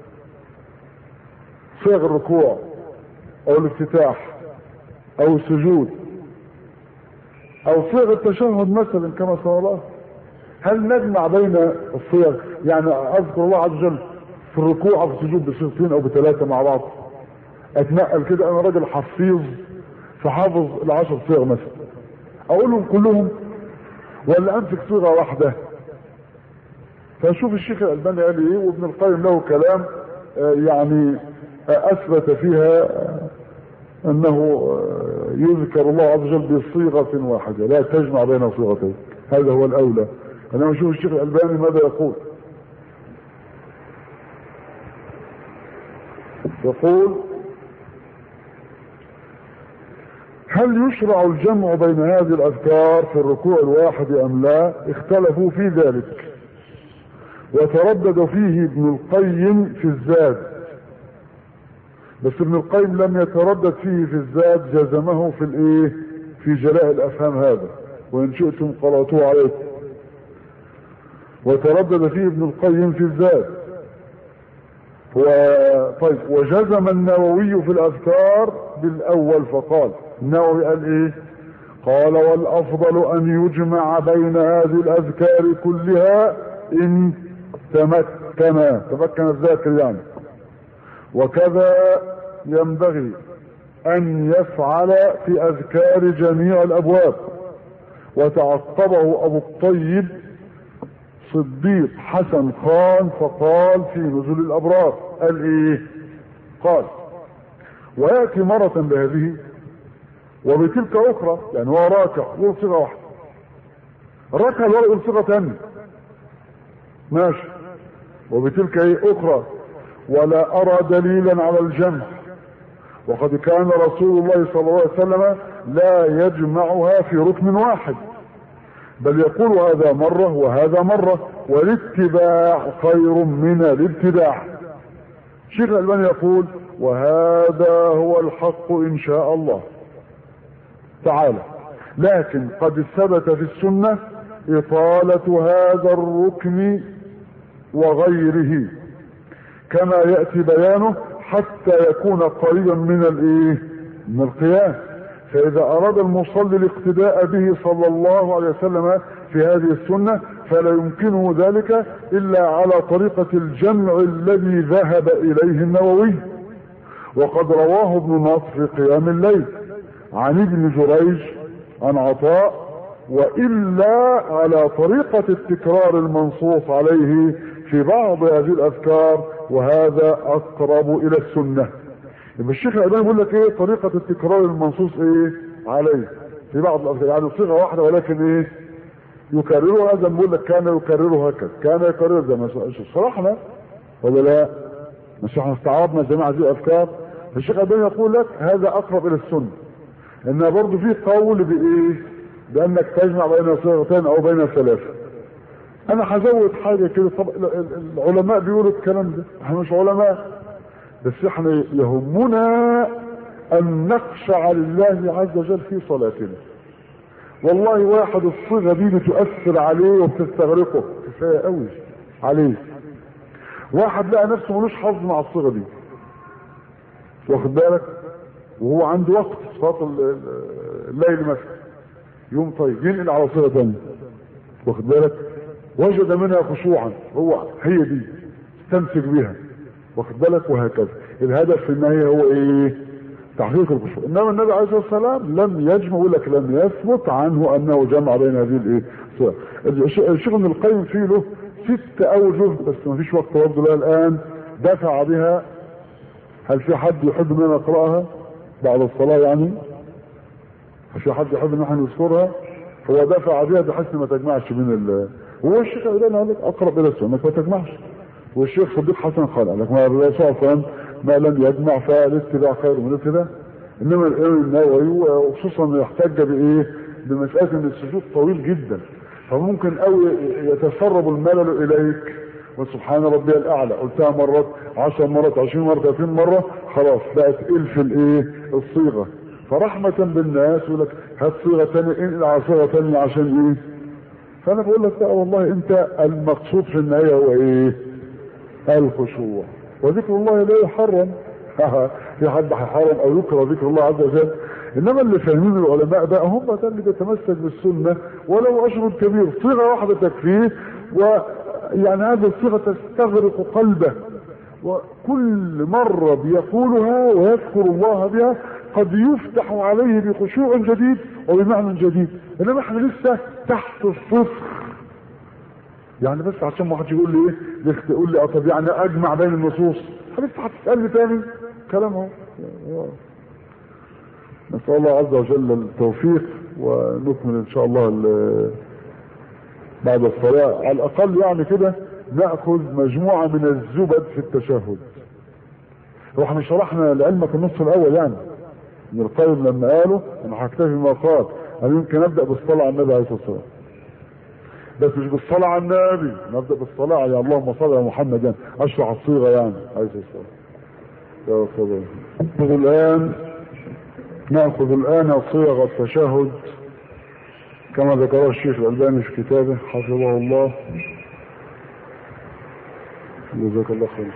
صيغ الركوع او الافتتاح او السجود او صيغ التشهد مثلا كما صلى الله، هل نجمع بين الصيغ؟ يعني اذكر الله عز وجل في الركوع او في السجود بصيغتين او بثلاثه مع بعض، اتنقل كده انا راجل حفيظ فحافظ ال10 صيغ مثلا، اقولهم كلهم ولا امسك صيغه واحده؟ فشوف الشيخ الألباني قال ايه، وابن القيم له كلام يعني اثبت فيها انه يذكر الله عز وجل بصيغة واحدة لا تجمع بين صيغتين، هذا هو الاولى. انما شوف الشيخ الألباني ماذا يقول، يقول هل يشرع الجمع بين هذه الاذكار في الركوع الواحد ام لا؟ اختلفوا في ذلك، وتردد فيه ابن القيم في الزاد، بس ابن القيم لم يتردد فيه في الزاد، جزمه في الايه؟ في جلاء الافهام هذا، وان شئتم قرأتوه عليكم. وتردد فيه ابن القيم في الزاد. طيب وجزم النووي في الاذكار بالاول، فقال النووي قال ايه؟ قال والافضل ان يجمع بين هذه الاذكار كلها ان تمكن الذاكر يعني، وكذا ينبغي ان يفعل في اذكار جميع الابواب. وتعقبه ابو الطيب صديق حسن خان فقال في نزول الابرار، قال ايه؟ قال ويأتي مرة بهذه وبتلك أخرى، يعني هو راكع يقول صيغة واحدة، ركع الورق يقول صيغة ثانية ماشي، وبتلك أخرى، ولا أرى دليلا على الجمع، وقد كان رسول الله صلى الله عليه وسلم لا يجمعها في ركن واحد، بل يقول هذا مرة وهذا مرة، والاتباع خير من الابتداع. شيخ الألباني يقول وهذا هو الحق إن شاء الله تعالى، لكن قد ثبت في السنة إطالة هذا الركن وغيره كما يأتي بيانه حتى يكون قريبا من القيام. فإذا أراد المصلي الاقتداء به صلى الله عليه وسلم في هذه السنة فلا يمكنه ذلك إلا على طريقة الجمع الذي ذهب إليه النووي، وقد رواه ابن نصر في قيام الليل عن ابن جريج عن عطاء، وإلا على طريقة التكرار المنصوص عليه في بعض هذه الأذكار، وهذا أقرب إلى السنة. يبقى الشيخ الألباني بيقول لك ايه طريقة التكرار المنصوص ايه عليه في بعض الأذكار، يعني صيغة واحدة ولكن ايه يكررها. هذا بيقول لك كان يكرره هكذا، كان يكرر زي ما شرحنا ولا لا؟ مش احنا استعرضنا جميع هذه الأذكار. الشيخ الألباني يقول لك هذا أقرب إلى السنة، إنها برضه في قول بإيه بأنك تجمع بين صيغتين أو بين ثلاثة. أنا هزود حاجة كده، طب العلماء بيقولوا الكلام ده، احنا مش علماء، بس احنا يهمنا أن نخشع لله عز وجل في صلاتنا. والله واحد الصيغة دي بتؤثر عليه وبتستغرقه كفاية قوي عليه. واحد لقى نفسه ملوش حظ مع الصيغة دي، واخد بالك، وهو عنده وقت صلاة الليل مثلا، يوم طيب ينقل على صيغة تانية، واخد بالك، وجد منها خشوعا، هي دي استمسك بها، واخد بالك، وهكذا. الهدف في النهاية هو ايه؟ تحقيق الخشوع. انما النبي عليه الصلاة والسلام لم يجمع، يقول لك لم يثبت عنه انه جمع بين هذه الايه الشيخ ابن القيم فيه له 6 أوجه، بس ما فيش وقت برضه لها الان دفع بها. هل في حد يحب ان نقراها بعد الصلاة؟ يعني هل في حد يحب ان احنا نذكرها؟ هو دفع بها بحيث ما تجمعش بين هو الشيخ قال لك اقرب الى السنة ما تجمعش، والشيخ صديق حسن قال لك ما الرسول صلى الله عليه وسلم ما لم يجمع فالاتباع خير من الابتداع. انما الامام النووي وخصوصا يحتج بايه؟ بمسألة ان السجود طويل جدا، فممكن قوي يتسرب الملل اليك، وسبحان ربي الاعلى قلتها مرات 10 مرات 20 مرة 30 مرة، خلاص بقت الف الايه الصيغة. فرحمة بالناس يقول لك هات صيغة ثانية، انقل على صيغة ثانية عشان ايه؟ فانا بقول لك لا والله، انت المقصود في النهاية هو ايه؟ الخشوع، وذكر الله لا يحرم. في حد هيحرم او يكره ذكر الله عز وجل؟ انما اللي فاهمين العلماء بقى هم ده اللي بيتمسك بالسنة ولو اشر كبير، صيغة واحدة تكفيه، ويعني هذه الصيغة تستغرق قلبه، وكل مرة بيقولها ويذكر الله بها قد يفتح عليه بخشوع جديد وبمعنى جديد. انما احنا لسه تحت الصفر، يعني بس عشان ما حدش يقول لي ايه يقول لي طب يعني اجمع بين النصوص، لسه هتسالني تاني كلام اهو. نسال الله عز وجل التوفيق، ونكمل ان شاء الله بعد الصلاه على الاقل يعني كده ناخذ مجموعه من الزبد في التشهد. واحنا شرحنا لعلمك النص الاول، يعني ابن القيم لما قالوا انا هكتفي بما قال، انا يمكن ابدا بالصلاه على النبي عليه الصلاه والسلام، بس مش بالصلاه على النبي، نبدا بالصلاه على اللهم صل على محمد، يعني اشرح الصيغه يعني عليه الصلاه والسلام. ناخذ الان صيغ التشهد كما ذكره الشيخ الألباني في كتابه حفظه الله، جزاك الله خير.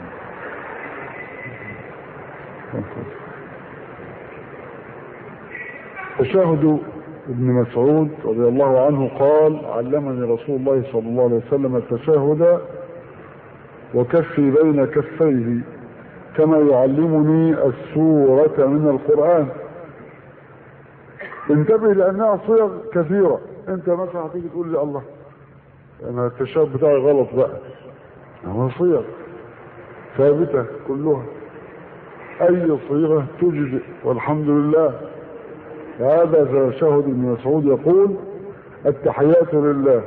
تشهد ابن مسعود رضي الله عنه قال علمني رسول الله صلى الله عليه وسلم التشهد وكفي بين كفيه كما يعلمني السورة من القرآن. انتبه لأنها صيغ كثيرة. انت مثلا هتيجي تقول لي الله انا التشهد بتاعي غلط بقى، هو صيغ ثابتة كلها، أي صيغة تجزئ والحمد لله. هذا تشهد ابن مسعود يقول التحيات لله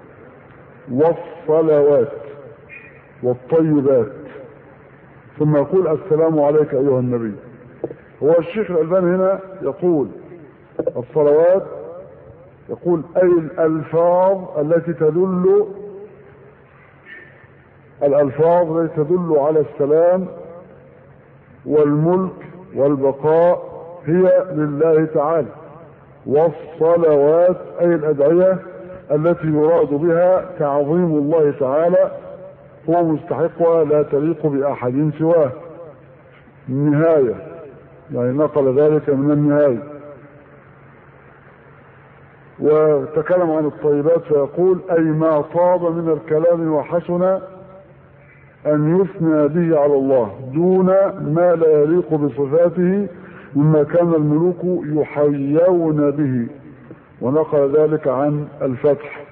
والصلوات والطيبات، ثم يقول السلام عليك أيها النبي. هو الشيخ الألباني هنا يقول الصلوات، يقول أي الألفاظ التي تدل على السلام والملك والبقاء هي لله تعالى، والصلوات أي الأدعية التي يراد بها تعظيم الله تعالى، هو مستحقها لا تليق بأحد سواه. النهاية يعني نقل ذلك من النهاية. وتكلم عن الطيبات فيقول أي ما طاب من الكلام وحسن أن يثنى به على الله دون ما لا يليق بصفاته مما كان الملوك يحيون به، ونقل ذلك عن الفتح.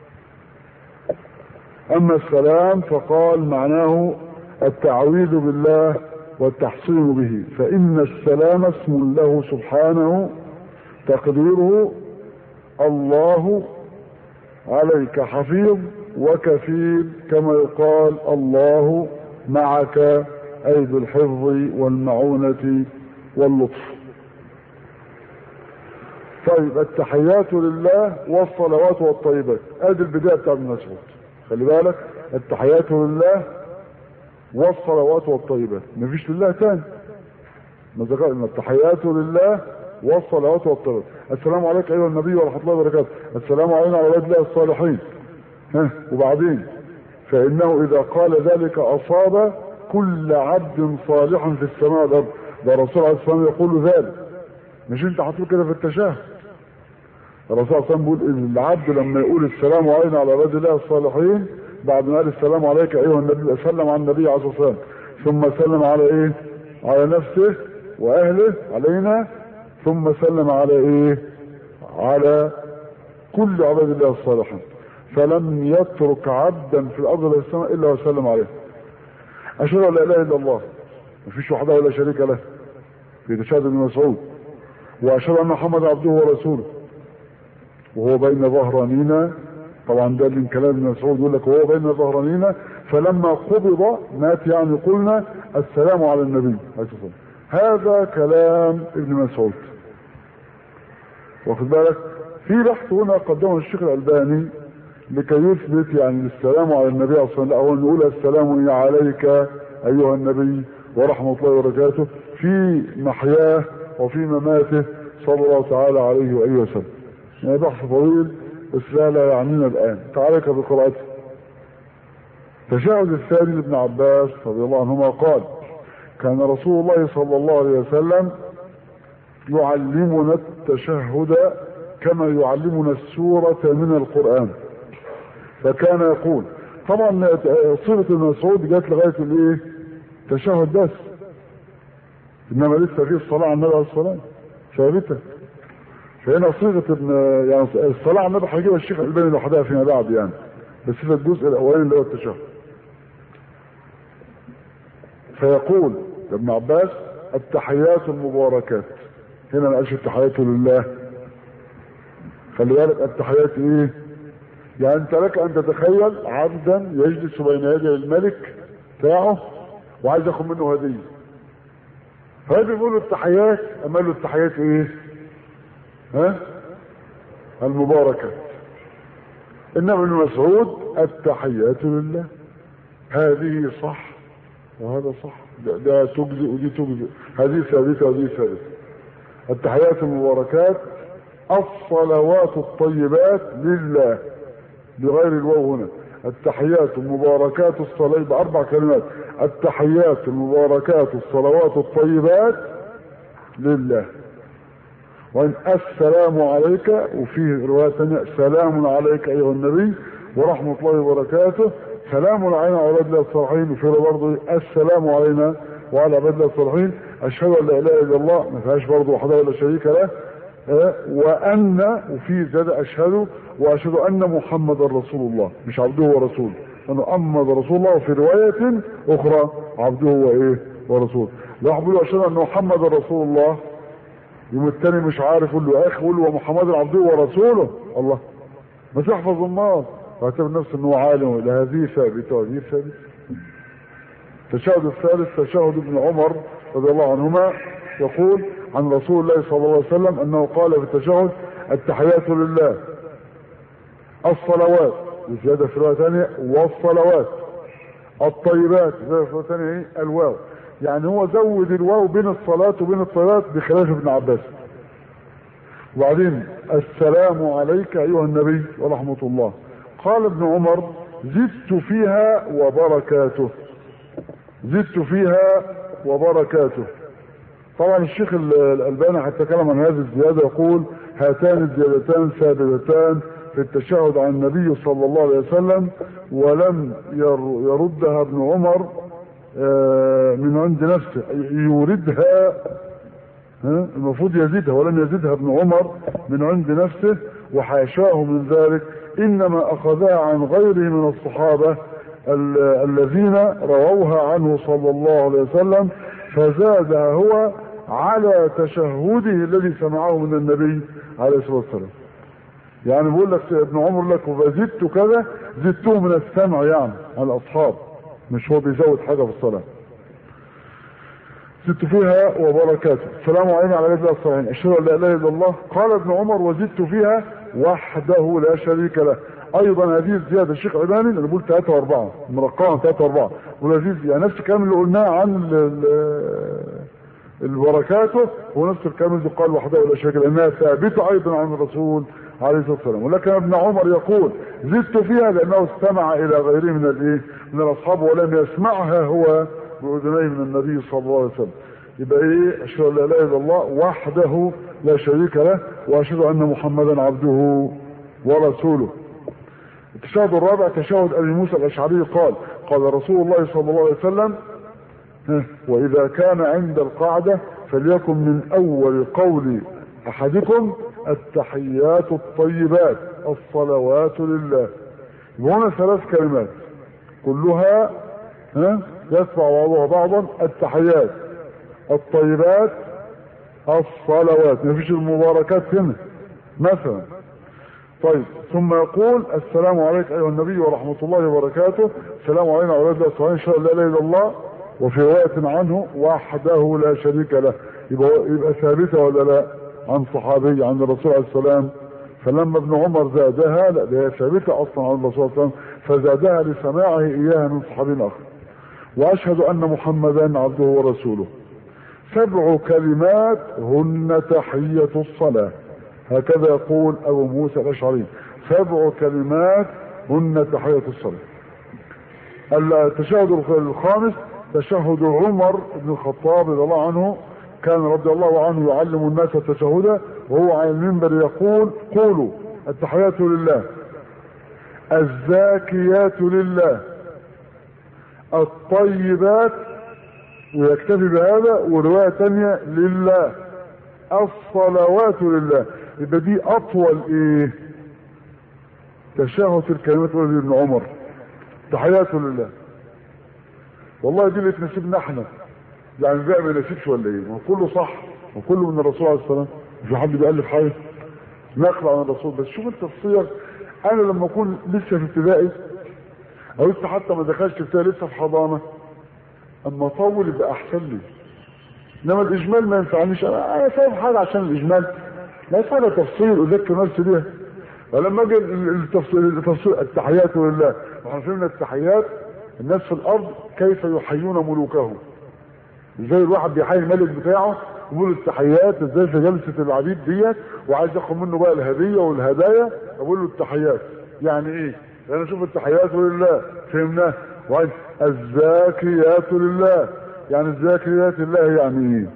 أما السلام فقال معناه التعويذ بالله والتحصين به، فإن السلام اسم له سبحانه تقديره الله عليك حفيظ وكفيل، كما يقال الله معك أي بالحفظ والمعونة واللطف. طيب التحيات لله والصلوات والطيبات، ادي البداية بتاع ابن مسعود. خلي بالك التحيات لله والصلوات والطيبات، مفيش لله تاني. ما ذكرنا التحيات لله والصلوات والطيبات. السلام عليك ايها النبي ورحمة الله وبركاته، السلام علينا وعلى عباد الله الصالحين. وبعدين فإنه إذا قال ذلك أصاب كل عبد صالح في السماء والأرض. ده الرسول عليه الصلاة والسلام يقول ذلك، مش انت هتقول كده في التشهد. الرسول عليه الصلاة والسلام بيقول العبد لما يقول السلام علينا على عباد الله الصالحين، بعد ما قال السلام عليك أيها النبي، سلم على النبي عليه الصلاة والسلام، ثم سلم على إيه؟ على نفسه وأهله علينا، ثم سلم على إيه؟ على كل عباد الله الصالحين، فلم يترك عبدا في الأرض ولا السماء إلا وسلم عليه. أشهد أن لا إله إلا الله، مفيش وحده ولا شريك له في تشهد ابن مسعود، وأشهد أن محمد عبده ورسوله وهو بين ظهرانينا. طبعا ده من كلام ابن مسعود، يقول لك وهو بين ظهرانينا، فلما قبض مات يعني قلنا السلام على النبي عليه الصلاة والسلام. هذا كلام ابن مسعود. واخد بالك في بحث هنا قدمه الشيخ الألباني لكي يثبت يعني السلام على النبي صلى الله عليه وسلم، أو نقول السلام عليك أيها النبي ورحمة الله وبركاته في محياه وفي مماته صلى الله تعالى عليه وآله وسلم. يعني بحث طويل بس لا يعنينا الآن، تعالك بقراءته. تشهد الثاني لابن عباس رضي الله عنهما قال كان رسول الله صلى الله عليه وسلم يعلمنا التشهد كما يعلمنا السورة من القرآن، فكان يقول، طبعا صيغة ابن مسعود جات لغاية الايه؟ تشهد بس، انما لسه في الصلاة على النبي عليه الصلاة والسلام ثابتة. فهنا صيغة يعني الصلاة على النبي هيجيبها الشيخ الألباني لوحدها فيما بعد يعني، بس في الجزء الأولاني اللي هو التشهد. فيقول ابن عباس التحيات المباركات، هنا ما قالش التحيات لله، خلي بالك التحيات ايه؟ يعني انت لك ان تتخيل عبدا يجلس بين يدي الملك بتاعه وعايز ياخد منه هديه، فهذا بيقول له التحيات، اما له التحيات ايه؟ المباركات. انما ابن مسعود التحيات لله، هذه صح وهذا صح، ده تجزئ ودي تجزئ، هذه ثابته ودي ثابته. التحيات المباركات الصلوات الطيبات لله بغير الواو هنا، التحيات المباركات الصلوات بأربع كلمات، التحيات المباركات الصلوات الطيبات لله. وإن السلام عليك، وفيه رواية ثانية سلام عليك أيها النبي ورحمة الله وبركاته، سلام علينا وعلى عباد الله الصالحين، وفيه برضه السلام علينا وعلى عباد الله الصالحين، أشهد أن لا إله إلا الله، ما فيهاش برضه وحده ولا شريك له، وأن، وفي زاد أشهد وأشهد أن محمد رسول الله، مش عبده ورسوله، أنه محمد رسول الله، وفي رواية أخرى عبده وإيه ورسوله. واحد بيقول اشهد ان محمد رسول الله، يوم التاني مش عارف يقول له يا اخي قول له ومحمد عبده ورسوله. الله، ما تحفظ النار واعتبر نفسه انه عالم. لا هذه ثابته وهذه ثابته. التشهد الثالث تشهد ابن عمر رضي الله عنهما، يقول عن رسول الله صلى الله عليه وسلم انه قال في التشهد التحيات لله، الصلوات وزياده في روايه ثانيه والصلوات، الطيبات زياده في روايه ثانيه الواو، يعني هو زود الواو بين الصلاه وبين الطيبات بخلاف ابن عباس. وبعدين السلام عليك ايها النبي ورحمه الله. قال ابن عمر زدت فيها وبركاته، زدت فيها وبركاته. طبعا الشيخ الألباني حتى تكلم عن هذه الزيادة، يقول هاتان الزيادتان ثابتتان في التشهد عن النبي صلى الله عليه وسلم، ولم يردها ابن عمر من عند نفسه، يوردها المفروض يزيدها، ولم يزيدها ابن عمر من عند نفسه وحاشاه من ذلك، انما اخذها عن غيره من الصحابة الذين رووها عنه صلى الله عليه وسلم، فزادها هو على تشهده الذي سمعه من النبي عليه الصلاة والسلام. يعني بيقول لك ابن عمر لك وزدت كذا، زدته من السمع يعني على الاصحاب، مش هو بيزود حاجة في الصلاة. زدت فيها وبركاته. السلام علينا على رجل الصالحين، اشهد ان لا اله الا الله. قال ابن عمر وزدت فيها وحده لا شريك له. ايضا هذه الزياده الشيخ عباني اللي بيقول 3 و4 مرقمه 3 و4 ولذيذ، يعني نفس الكلام اللي قلناه عن البركاته هو نفس الكلام اللي قال وحده لا شريك له، لانها ثابته ايضا عن الرسول عليه الصلاه والسلام. ولكن ابن عمر يقول زدت فيها لانه استمع الى غيره من الاصحاب ولم يسمعها هو باذنيه من النبي صلى الله عليه وسلم. يبقى ايه؟ اشهد ان لا اله الا الله وحده لا شريك له، واشهد ان محمدا عبده ورسوله. التشهد الرابع تشهد ابي موسى الاشعري قال قال رسول الله صلى الله عليه وسلم واذا كان عند القعده فليكن من اول قول احدكم التحيات الطيبات الصلوات لله. وهنا 3 كلمات كلها يتبع بعضها بعضا، التحيات الطيبات الصلوات، ما فيش المباركات هنا مثلا. طيب ثم يقول السلام عليك ايها النبي ورحمه الله وبركاته، السلام علينا وعلى رجل الصالحين، اشهد ان لا اله الا الله، وفي روايه عنه وحده لا شريك له. يبقى ثابته ولا لا عن صحابي عن الرسول عليه السلام؟ فلما ابن عمر زادها، لا ده هي ثابته اصلا عن الرسول صلى الله عليه وسلم، فزادها لسماعه اياها من صحابي اخر. واشهد ان محمدا عبده ورسوله. 7 كلمات هن تحية الصلاة، هكذا يقول ابو موسى الاشعري، 7 كلمات هن تحية الصلاة. التشهد الخامس تشهد عمر بن الخطاب رضي الله عنه، كان رضي الله عنه يعلم الناس التشهد وهو على المنبر يقول قولوا التحيات لله، الزاكيات لله، الطيبات، ويكتفي بهذا، ورواية تانية لله، الصلوات لله. يبقى دي اطول ايه تشهد الكلمات ولد ابن عمر، تحياته لله. والله دي اللي تناسبنا احنا، يعني الباقي ما يناسبش ولا ايه؟ وكله صح وكله من الرسول عليه السلام، مش حد بيألف حاجه نقل عن الرسول. بس شوف انت الصيغ، انا لما اكون لسه في ابتدائي او لسه حتى ما دخلتش ابتدائي، لسه في حضانه، اما اطول يبقى احسن لي، انما الاجمال ما ينفعنيش. انا فاهم حاجه عشان الاجمال، لا فعلا تفصيل اذكر نفسي بيها. ولما اجي التفصيل التحيات لله، واحنا فهمنا التحيات الناس في الارض كيف يحيون ملوكهم، ازاي الواحد بيحيي الملك بتاعه يقول التحيات، ازاي في جلسه العبيد ديت وعايز ياخد منه بقى الهديه والهدايا اقول له التحيات. يعني ايه؟ يعني شوف التحيات لله فهمناه، وعايز الزاكيات لله، يعني الزاكيات لله يعني ايه؟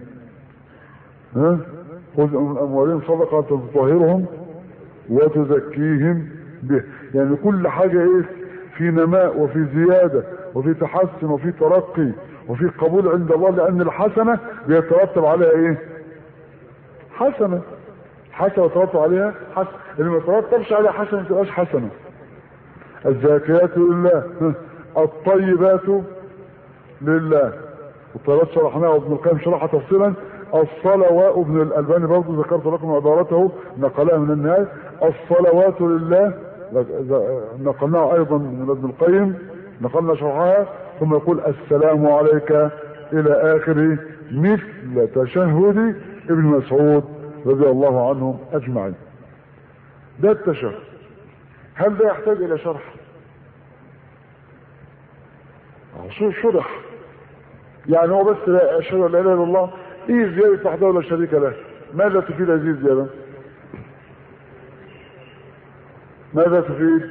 خذ من اموالهم صدقه تطهرهم وتزكيهم به، يعني كل حاجه ايه؟ في نماء وفي زياده وفي تحسن وفي ترقي وفي قبول عند الله، لان الحسنه بيترتب عليها ايه؟ حسنه. حسنه يترتب عليها حسنه، اللي ما يترتبش عليها حسنه ما تبقاش حسنه. الزاكيات لله، الطيبات لله، والطيبات شرحناها وابن القيم شرحها تفصيلا. الصلوات، ابن الألباني برضه ذكرت لكم عبارته نقلها من النهاية، الصلوات لله نقلناها أيضا من ابن القيم، نقلنا شرحها. ثم يقول السلام عليك إلى آخره، مثل تشهد ابن مسعود رضي الله عنهم أجمعين. ده التشهد. هل ده يحتاج إلى شرح؟ شرح يعني هو بس لا أشهد أن لا إله إلا الله، إيه زيادة وحده لا شريك له؟ ماذا تفيد هذه الزيادة؟ ماذا تفيد؟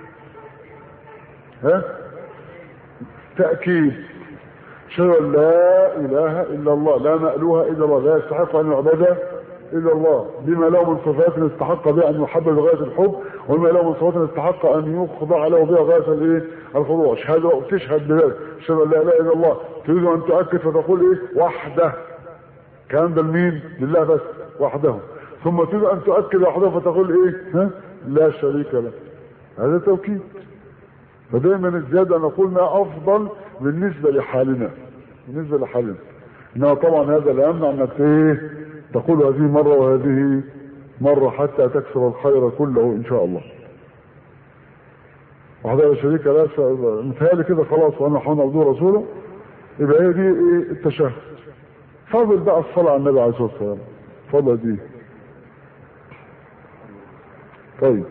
ها؟ تأكيد. أشهد أن لا إله إلا الله، لا مألوه إلا الله، لا يستحق أن يعبد إلا الله، بما له من صفات استحق بها أن يحب بغاية الحب، وبما له من صفات استحق أن يخضع له بها غاية الخضوع. تشهد بذلك، أشهد أن لا إله إلا الله، تريد أن تؤكد فتقول إيه؟ وحده. كان ده لمين؟ لله بس وحده. ثم تريد أن تؤكد وحده فتقول إيه؟ ها؟ لا شريك له. هذا توكيد. فدائما الزيادة نقول ما أفضل بالنسبة لحالنا، بالنسبة لحالنا. إنما طبعا هذا لا يمنع أنك إيه؟ تقول هذه مرة وهذه مرة حتى تكسر الخير كله إن شاء الله. وحده لا شريك له، مثالي كده خلاص، وأنا حون عبده رسوله، يبقى هي دي إيه؟ التشهد. فضل بقى الصلاة على النبي عليه الصلاة والسلام، فضل دي. طيب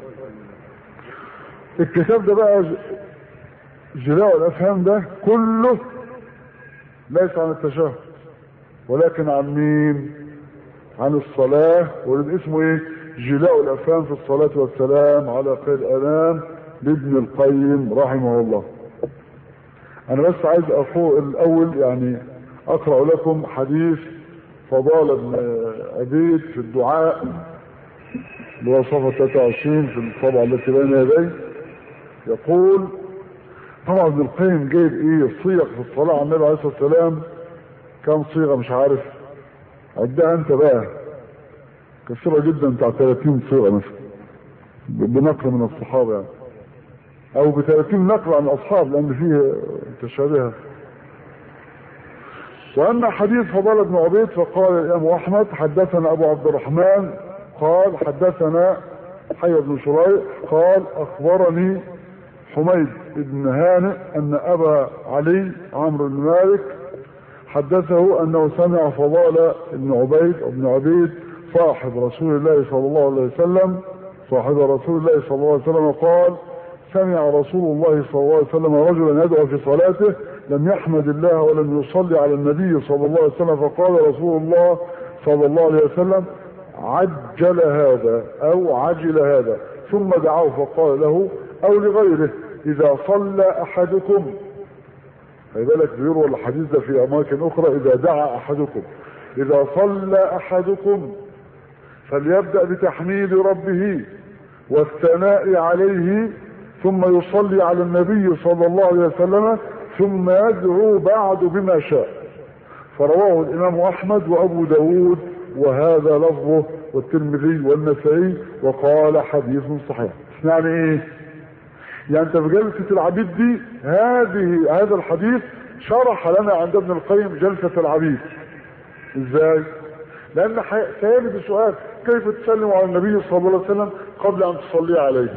الكتاب ده بقى جلاء الأفهام ده كله ليس عن التشهد، ولكن عن مين؟ عن الصلاة. ولد اسمه ايه؟ جلاء الأفهام في الصلاة والسلام على خير الأنام لابن القيم رحمه الله. أنا بس عايز الأول يعني أقرأ لكم حديث فضالة بن عبيد في الدعاء اللي هو صفحة 23 في الطبعة التي بين يدي. يقول طبعا ابن القيم جايب ايه الصيغ في الصلاة على النبي عليه الصلاة والسلام، كم صيغة مش عارف، عدها انت بقى، كثيرة جدا، بتاع 30 صيغة مثلا بنقل من الصحابة يعني، او ب 30 نقل عن الاصحاب لان فيه تشابه. واما حديث فضالة بن عبيد فقال الامام احمد حدثنا ابو عبد الرحمن قال حدثنا حي بن شريح قال اخبرني حميد بن هانئ ان ابا علي عمرو بن مالك حدثه انه سمع فضالة بن عبيد صاحب رسول الله صلى الله عليه وسلم، صاحب رسول الله صلى الله عليه وسلم قال سمع رسول الله صلى الله عليه وسلم رجلا يدعو في صلاته لم يحمد الله ولم يصلي على النبي صلى الله عليه وسلم، فقال رسول الله صلى الله عليه وسلم عجل هذا او عجل هذا، ثم دعاه فقال له او لغيره اذا صلى احدكم، خلي بالك بيروى الحديث ده في اماكن اخرى، اذا دعا احدكم، اذا صلى احدكم فليبدأ بتحميد ربه والثناء عليه ثم يصلي على النبي صلى الله عليه وسلم ثم يدعو بعد بما شاء. فرواه الامام احمد وابو داود وهذا لفظه والترمذي والنسائي وقال حديث صحيح. يعني ايه؟ يعني انت في جلسة العبيد دي هذا الحديث شرح لنا عند ابن القيم جلسة العبيد ازاي؟ لان سيرد سؤال كيف تسلم على النبي صلى الله عليه وسلم قبل ان تصلي عليه؟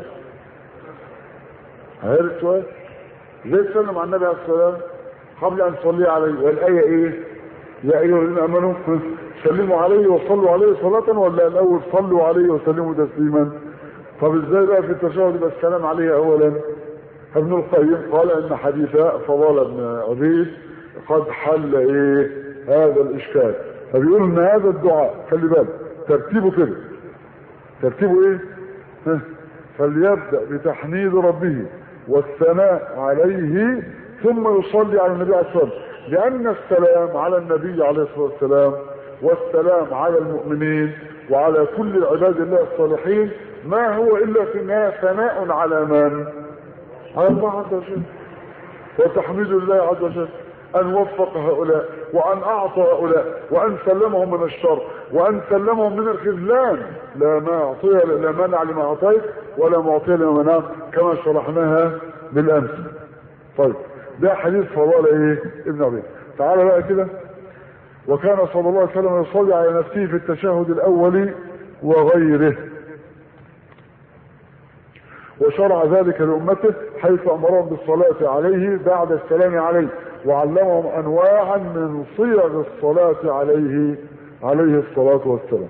هذا السؤال ازاي تسلم على النبي عليه الصلاه والسلام قبل ان تصلي عليه؟ والايه ايه؟ يا ايها الذين امنوا سلموا عليه وصلوا عليه صلاه، ولا الاول صلوا عليه وسلموا تسليما؟ طب ازاي بقى في التشهد يبقى السلام عليه اولا؟ ابن القيم قال ان حديث فضالة بن عبيد قد حل ايه هذا الاشكال، فبيقول ان هذا الدعاء خلي بالك ترتيبه كده، ترتيبه ايه؟ فليبدأ بتحميد ربه والثناء عليه ثم يصلي على النبي عليه الصلاة والسلام، لأن السلام على النبي عليه الصلاة والسلام والسلام على المؤمنين وعلى كل عباد الله الصالحين ما هو إلا في النهاية ثناء على من؟ على الله عز وجل، وتحميد الله عز وجل أن وفق هؤلاء وأن أعطى هؤلاء وأن سلمهم من الشر وأن سلمهم من الخذلان، لا مانع لما أعطيت ولا معطي لما منعت كما شرحناها بالأمس. طيب ده حديث فضالة ايه ابن عبيد. تعالى بقى كده. وكان صلى الله عليه وسلم يصلي على نفسه في التشهد الاول وغيره، وشرع ذلك لأمته حيث أمرهم بالصلاة عليه بعد السلام عليه، وعلمهم أنواعا من صيغ الصلاة عليه الصلاة والسلام.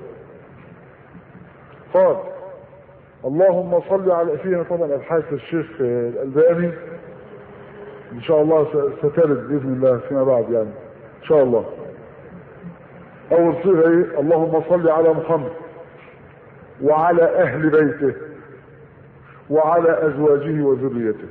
قال اللهم صل على، فيها طبعا أبحاث الشيخ الألباني إن شاء الله سترد بإذن الله فيما بعد، يعني إن شاء الله. أول صيغة إيه؟ اللهم صل على محمد وعلى أهل بيته وعلى أزواجه وذريته.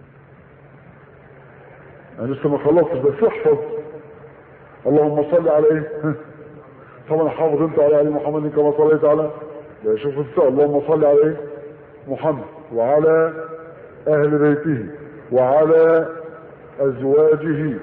أنا لسه ما خلصتش بس احفظ. اللهم صل على إيه؟ طبعا حافظ أنت على آل محمد كما صليت على، لا شوف السؤال. اللهم صل على إيه؟ محمد وعلى أهل بيته وعلى أزواجه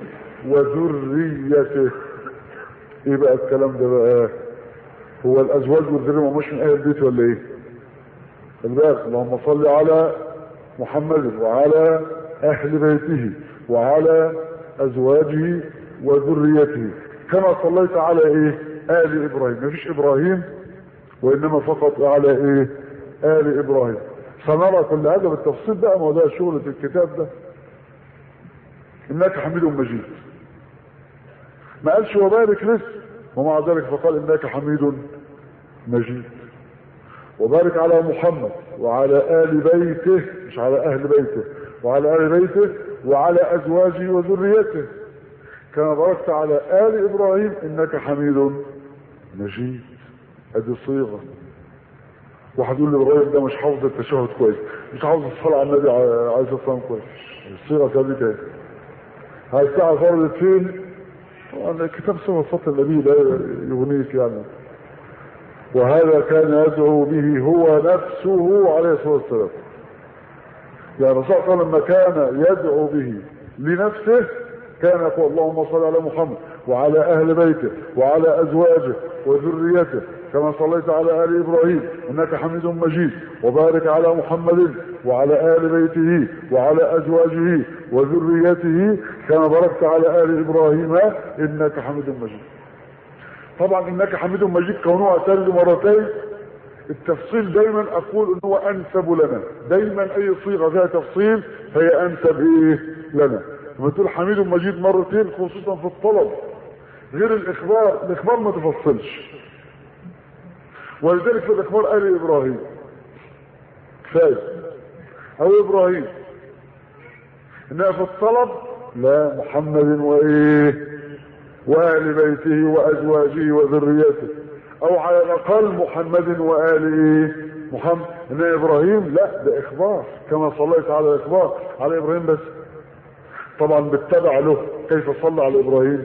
وذريته. إيه بقى الكلام ده بقى؟ هو الأزواج والذرية مش من أهل البيت ولا إيه؟ الباقي اللهم صل على محمد وعلى أهل بيته وعلى أزواجه وذريته كما صليت على إيه؟ آل إبراهيم. مفيش إبراهيم وإنما فقط على إيه؟ آل إبراهيم. سنرى كل هذا بالتفصيل بقى، ما ده شغلة الكتاب ده. إنك حميد مجيد، ما قالش وبارك لسه، ومع ذلك فقال إنك حميد مجيد. وبارك على محمد وعلى آل بيته، مش على أهل بيته، وعلى آل بيته وعلى أزواجه وذريته كما باركت على آل إبراهيم إنك حميد مجيد. هذه صيغة. واحد يقول لي إبراهيم ده مش حافظ التشهد كويس، مش حافظ الصلاة على النبي عليه الصلاة والسلام كويس. الصيغة كانت ايه؟ هاي الساعة فرضت فين؟ كتاب صفة صوت النبي لا يغنيك يعني. وهذا كان يدعو به هو نفسه عليه الصلاة والسلام. يعني الرسول صلى الله عليه وسلم لما كان يدعو به لنفسه كان يقول اللهم صل على محمد وعلى أهل بيته وعلى أزواجه وذريته كما صليت على آل إبراهيم إنك حميد مجيد، وبارك على محمد وعلى آل بيته وعلى أزواجه وذريته كما باركت على آل إبراهيم إنك حميد مجيد. طبعا إنك حميد مجيد كونه أتى مرتين، التفصيل دايما أقول إنه أنسب لنا، دايما أي صيغة فيها تفصيل هي أنسب إيه لنا. لما تقول حميد مجيد مرتين خصوصا في الطلب غير الإخبار ما تفصلش. ولذلك في الإخبار آل إبراهيم كفاية أو إبراهيم، إنها في الطلب لا محمد وإيه وآل بيته وأزواجه وذريته، أو على الأقل محمد وآل إيه محمد. إنها إبراهيم لا، ده إخبار كما صليت على الإخبار على إبراهيم بس. طبعا بالتبع له كيف صلى على إبراهيم،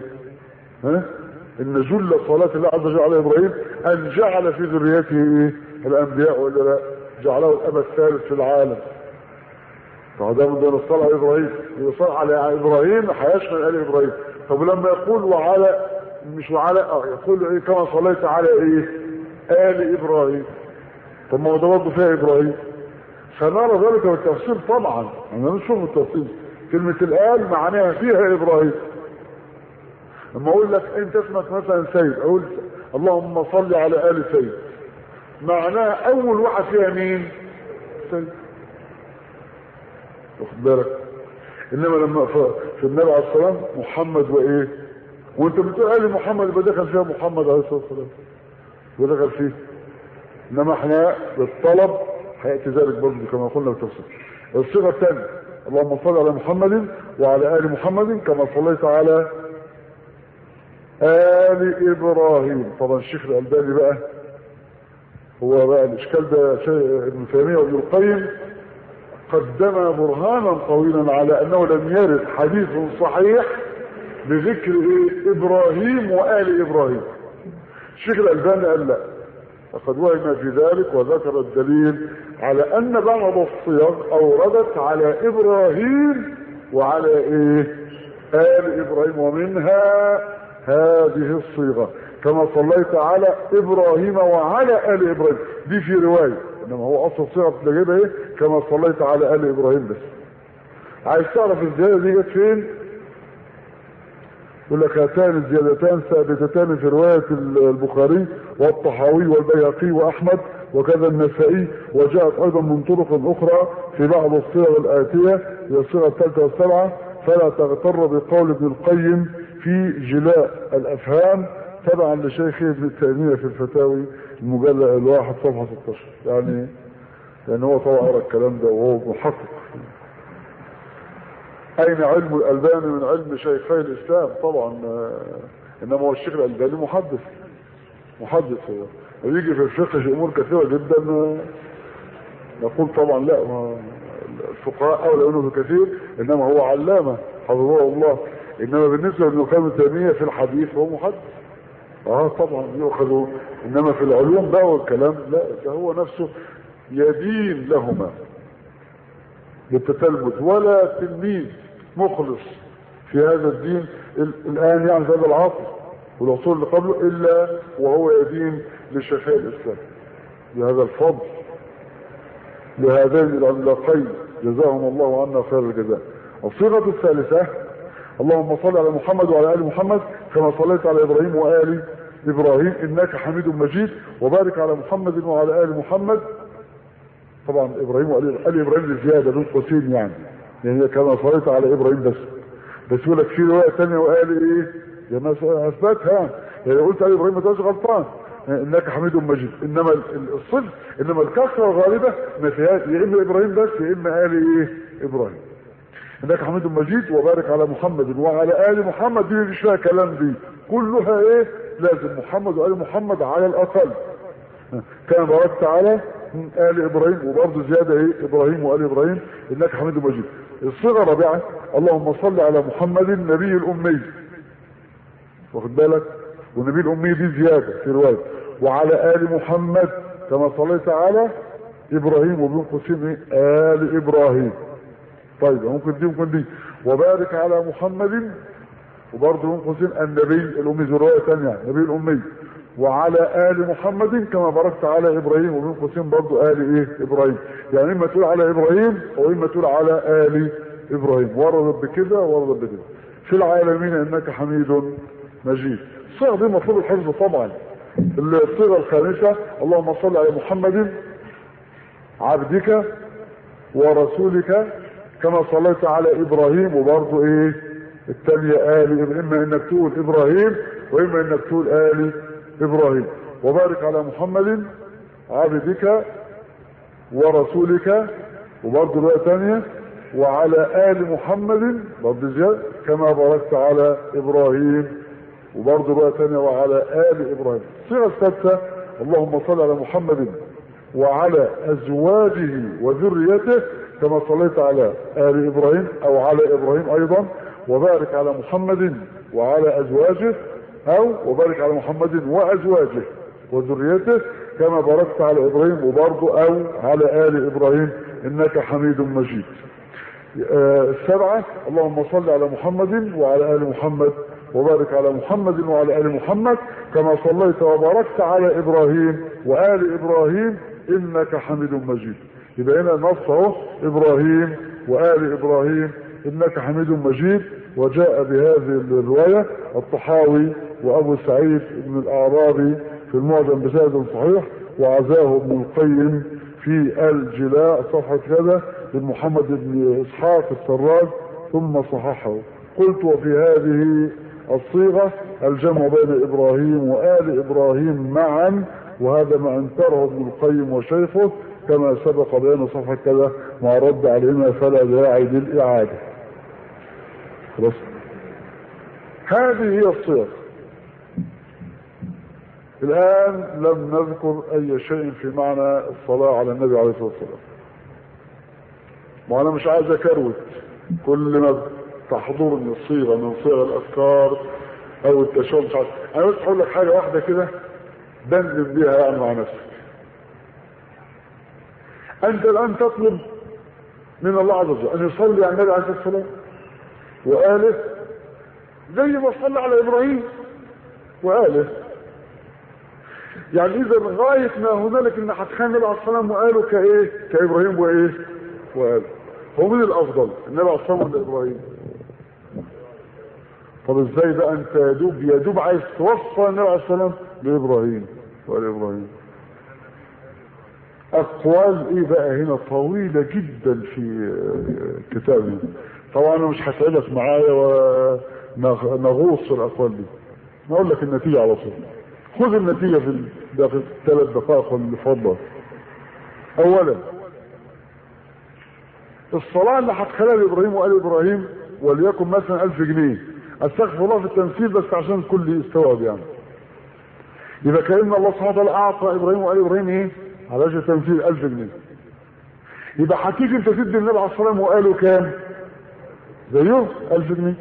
إن جل صلاة الله عز وجل على إبراهيم أن جعل في ذريته إيه الأنبياء ولا لا، جعله الأب الثالث في العالم. فهذا من دون الصلاة على إبراهيم، يصلى على إبراهيم هيشمل آل إبراهيم. طب لما يقول وعلى مش وعلى يقول إيه كما صليت على إيه آل إبراهيم، طب ما هو ده برضه فيها إبراهيم. سنرى ذلك بالتفصيل طبعا، أنا نشوف التفصيل. كلمة الآل معناها فيها إبراهيم. لما اقول لك انت اسمك مثلا سيد، اقول اللهم صل على آل سيد، معناها اول واحد فيها مين؟ سيد. واخد بالك؟ انما لما في النبي عليه الصلاه والسلام محمد وايه؟ وانت بتقول آل محمد يبقى دخل فيها محمد عليه الصلاه والسلام ودخل فيه. انما احنا بالطلب هياتي ذلك برضه كما قلنا بالتفصيل. الصيغه الثانيه اللهم صل على محمد وعلى آل محمد كما صليت على آل إبراهيم. طبعا الشيخ الألباني بقى هو بقى الإشكال ده ابن تيمية وابن القيم قدم برهانا طويلا على أنه لم يرد حديث صحيح بذكر إيه إبراهيم وآل إبراهيم. الشيخ الألباني قال لا، فقد وهم في ذلك وذكر الدليل على أن بعض الصيغ أوردت على إبراهيم وعلى إيه آل إبراهيم، ومنها هذه الصيغة كما صليت على إبراهيم وعلى آل إبراهيم، دي في رواية، إنما هو أصل صيغة تلاقيها إيه كما صليت على آل إبراهيم بس. عايز تعرف الزيادة دي جت فين؟ يقول لك هاتان الزيادتان ثابتتان في رواية البخاري والطحاوي والبيهقي وأحمد وكذا النسائي، وجاءت أيضا من طرق أخرى في بعض الصيغ الآتية هي الصيغة الثالثة والسبعة. فلا تغتر بقول ابن القيم في جلاء الأفهام تبعا لشيخه ابن تيمية في الفتاوي المجلد الواحد صفحة 16. يعني هو طبعا يرى الكلام ده وهو محقق. أين علم الألباني من علم شيخي الإسلام؟ طبعا إنما هو الشيخ الألباني محدث هو ويجي في الفقه في أمور كثيرة جدا نقول طبعا لا، الفقهاء أولى منه بكثير، إنما هو علامة حفظه الله. إنما بالنسبة لابن القيم التيمية في الحديث هو محدث طبعا يؤخذ، إنما في العلوم بقى والكلام لا، ده هو نفسه يدين لهما بالتتلمذ، ولا تلميذ مخلص في هذا الدين الآن يعني في هذا العصر والعصور اللي قبله إلا وهو يدين لشيخي الإسلام بهذا الفضل لهذين العملاقين جزاهم الله عنا خير الجزاء. الصيغة الثالثة اللهم صل على محمد وعلى آل محمد كما صليت على إبراهيم وآل إبراهيم إنك حميد مجيد، وبارك على محمد وعلى آل محمد. طبعا إبراهيم وآل إبراهيم زيادة بين قوسين يعني كما صليت على إبراهيم بس يقول لك في رواية ثانية وآل إيه يا ناس أثبتها، يعني قلت على إبراهيم ما تبقاش غلطان إنك حميد مجيد. إنما الصدق إنما الكثرة الغالبة ما فيهاش يا إما إبراهيم بس يا إما آل إيه إبراهيم. إنك حميد مجيد وبارك على محمد وعلى آل محمد دي مش فيها كلام، دي كلها إيه لازم محمد وآل محمد على الأقل. كان باركت على آل إبراهيم وبرضه زيادة إيه إبراهيم وآل إبراهيم إنك حميد مجيد. الصيغة الرابعة اللهم صل على محمد النبي الأمي، واخد بالك، والنبي الأمي دي زيادة في رواية، وعلى آل محمد كما صليت على إبراهيم وبين قوسين آل إبراهيم. طيب ممكن دي وبارك على محمد وبرضه بين قوسين النبي الأمي في رواية ثانية النبي الأمي، وعلى آل محمد كما باركت على إبراهيم وبين قوسين برضه آل إيه إبراهيم. يعني إما تقول على إبراهيم أو إما تقول على آل إبراهيم، وردت بكده وردت بكده. في العالمين إنك حميد مجيد. الصيغة دي مفروض الحفظ طبعا. الصيغة الخامسة اللهم صل على محمد عبدك ورسولك كما صليت على إبراهيم، وبرضه إيه الثانية آل، إما إنك تقول إبراهيم وإما إنك تقول آل إبراهيم. وبارك على محمد عبدك ورسولك وبرضه رواية ثانية وعلى آل محمد برضه زيادة كما باركت على إبراهيم وبرضه رواية ثانية وعلى آل إبراهيم. الصيغة السادسة اللهم صل على محمد وعلى أزواجه وذريته كما صليت على آل إبراهيم أو على إبراهيم أيضا، وبارك على محمد وعلى أزواجه أو وبارك على محمد وأزواجه وذريته كما باركت على إبراهيم وبرضه أو على آل إبراهيم إنك حميد مجيد. السبعة اللهم صل على محمد وعلى آل محمد وبارك على محمد وعلى آل محمد كما صليت وباركت على إبراهيم وآل إبراهيم إنك حميد مجيد. يبقى هنا نص اهو إبراهيم وآل إبراهيم إنك حميد مجيد. وجاء بهذه الرواية الطحاوي وأبو سعيد بن الأعرابي في المعجم بسند صحيح، وعزاه ابن القيم في الجلاء صفحة كذا لمحمد بن إسحاق السراج ثم صححه. قلت وفي هذه الصيغة الجمع بين إبراهيم وآل إبراهيم معا، وهذا ما انكره ابن القيم وشيخه كما سبق بيان صفحة كذا مع رد علينا فلا داعي للإعادة. خلاص هذه هي الصيغ. الآن لم نذكر أي شيء في معنى الصلاة على النبي عليه الصلاة والسلام، وأنا مش عايز أكروت كل ما تحضرني الصيغة من صيغ الأذكار أو التشهد مش عارف. أنا بس أقول لك حاجة واحدة كده دندن بيها يعني مع نفسك. أنت الآن تطلب من الله عز وجل أن يصلي على النبي عليه الصلاة والسلام وآله زي ما صلى على إبراهيم وآله. يعني إذا غاية ما هنالك إن هتخان النبي عليه الصلاة والسلام وآله كإيه؟ كإبراهيم وإيه؟ وآله. هو من الأفضل النبي عليه الصلاة والسلام ولا إبراهيم؟ طب ازاي بقى انت يا دوب عايز توصل النبي عليه السلام لابراهيم وآل ابراهيم؟ اقوال ايه بقى هنا طويلة جدا في كتابي. طبعا انا مش هتعبك معايا ونغوص في الاقوال دي، نقول لك النتيجة على طول. خذ النتيجة في داخل 3 دقائق اللي فضل. اولا الصلاة اللي هتخليها لابراهيم وآل ابراهيم وليكن مثلا 1000 جنيه، استغفر الله في التمثيل بس عشان الكل يستوعب يعني. يبقى كأن الله سبحانه وتعالى اعطى ابراهيم وآل ابراهيم ايه؟ على وجه التمثيل 1000 جنيه. يبقى هتيجي انت تدي النبي عليه الصلاه والسلام وقالوا كام؟ زيه 1000 جنيه.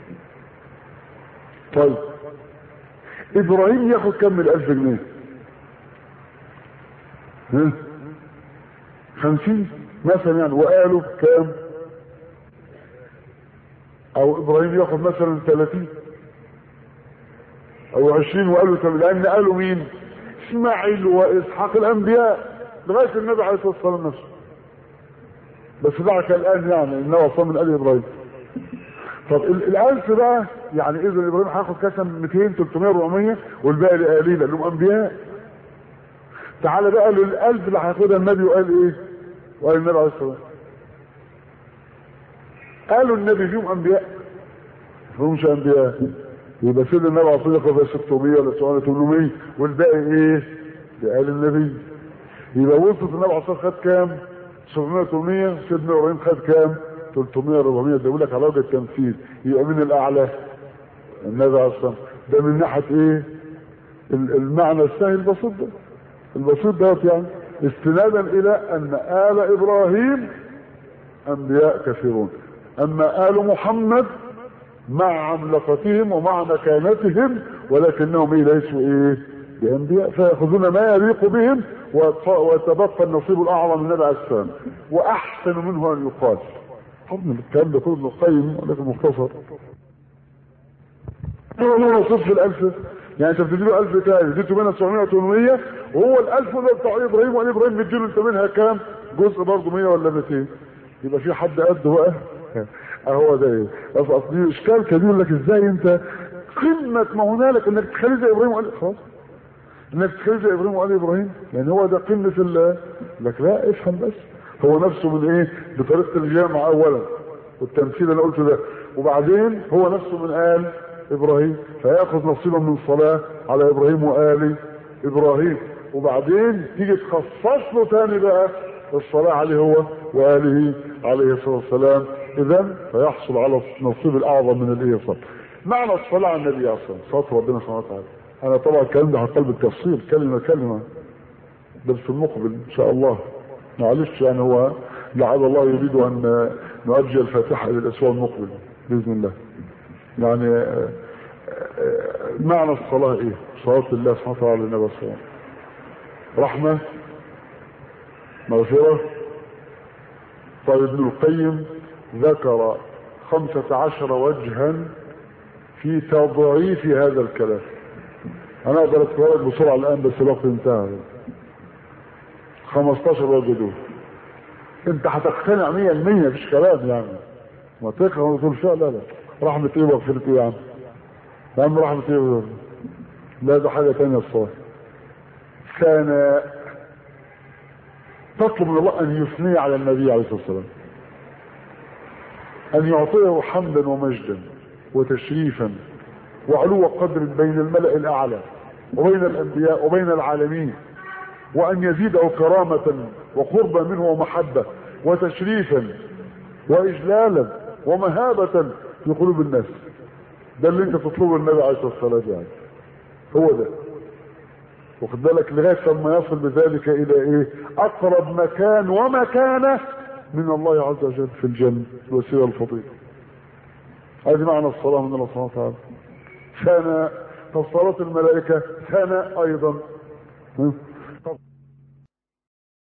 طيب ابراهيم ياخد كام من 1000 جنيه؟ 50 مثلا يعني، وقالوا كام؟ او ابراهيم ياخد مثلا 30 او 20 وقالوا كام؟ لان قالوا مين؟ اسماعيل واسحاق الانبياء لغايه النبي عليه الصلاه والسلام نفسه. بس دعك الان يعني انه وصل من ال ابراهيم. طب ال1000 بقى يعني اذا ابراهيم هياخد كسم 200 300 400 والباقي لآلين لانهم انبياء. تعالى بقى لل1000 اللي هياخدها النبي وقال ايه؟ وقال النبي عليه الصلاه والسلام. قالوا النبي فيهم انبياء؟ ما فيهمش انبياء. يبقى سيدنا النبي عليه الصلاه والسلام ياخد 600 ولا 700 800 والباقي ايه؟ لآل النبي. يبقى وصلت النبي عليه الصلاه والسلام خد كام؟ 700 800. سيدنا ابراهيم خد كام؟ 300 400. ده يقول لك على وجه التمثيل. يبقى مين الاعلى؟ النبي عليه الصلاه والسلام. ده من ناحيه ايه؟ المعنى السهل البسيط ده، البسيط دوت يعني، استنادا الى ان آل ابراهيم انبياء كثيرون، اما آل محمد مع عملاقتهم ومع مكانتهم ولكنهم ايه؟ ليسوا ايه؟ بانبياء، فياخذون ما يليق بهم ويتبقى النصيب الاعظم من النبي عليه السلام واحسن منه ان يقال. طبعا الكلام ده كله ابن القيم ولكن مختصر. هو نصيب في ال1000 يعني انت بتديله 1000 تاني اديته منها 700 800 وهو ال1000 اللي بتاع ابراهيم وآل ابراهيم بتديله انت منها كام؟ جزء برضه 100 ولا 200. يبقى في حد قده بقى؟ اهو ده ايه؟ بس اصل اشكال كبير. يقول لك ازاي انت قمه ما هنالك انك تخلي زي ابراهيم وآل خلاص انك تخلي زي ابراهيم وآل ابراهيم يعني هو ده قمه لك لا افهم بس. هو نفسه من ايه؟ بطريقه الجامع اولا والتمثيل اللي قلته ده، وبعدين هو نفسه من آل ابراهيم فياخذ نصيبا من الصلاه على ابراهيم وآل ابراهيم، وبعدين تيجي تخصص له تاني بقى الصلاه عليه هو وآله عليه الصلاه والسلام. اذا فيحصل على النصيب الاعظم من الايه؟ معنى الصلاه على النبي اصلا صلاه ربنا سبحانه وتعالى. انا طبعا الكلام ده هقلب التفصيل كلمه كلمه درس المقبل ان شاء الله، معلش يعني هو لعل الله يريد ان نؤجل الفاتحه الى الاسبوع المقبل باذن الله. يعني معنى الصلاه ايه؟ صلاه الله سبحانه وتعالى للنبي صلى الله عليه وسلم رحمه مغفره. طيب ابن القيم ذكر 15 وجها في تضعيف هذا الكلام. انا اقدر اتفرج بسرعه الان بس الوقت انتهى. 15 وجه دول انت هتقتنع 100% مفيش كلام يعني. ما تقرا وتقول لا لا رحمه ايه وغفرت ايه يعني؟ يا عم رحمه ايه؟ لا ده حاجه ثانيه الصلاه. كان تطلب من الله ان يثني على النبي عليه الصلاه والسلام، ان يعطيه حمدا ومجدا وتشريفا وعلو قدر بين الملأ الاعلى وبين الانبياء وبين العالمين، وان يزيده كرامة وقربا منه ومحبة وتشريفا واجلالا ومهابة في قلوب الناس. ده اللي انت تطلبه النبي عليه الصلاة والسلام يعني. هو ده واخد بالك لغاية لما يصل بذلك الى ايه؟ اقرب مكان ومكانه من الله عز وجل في الجنة الوسيلة الفضيلة. هذه معنى الصلاة من الله سبحانه وتعالى. كان صلاة الملائكة كان ايضا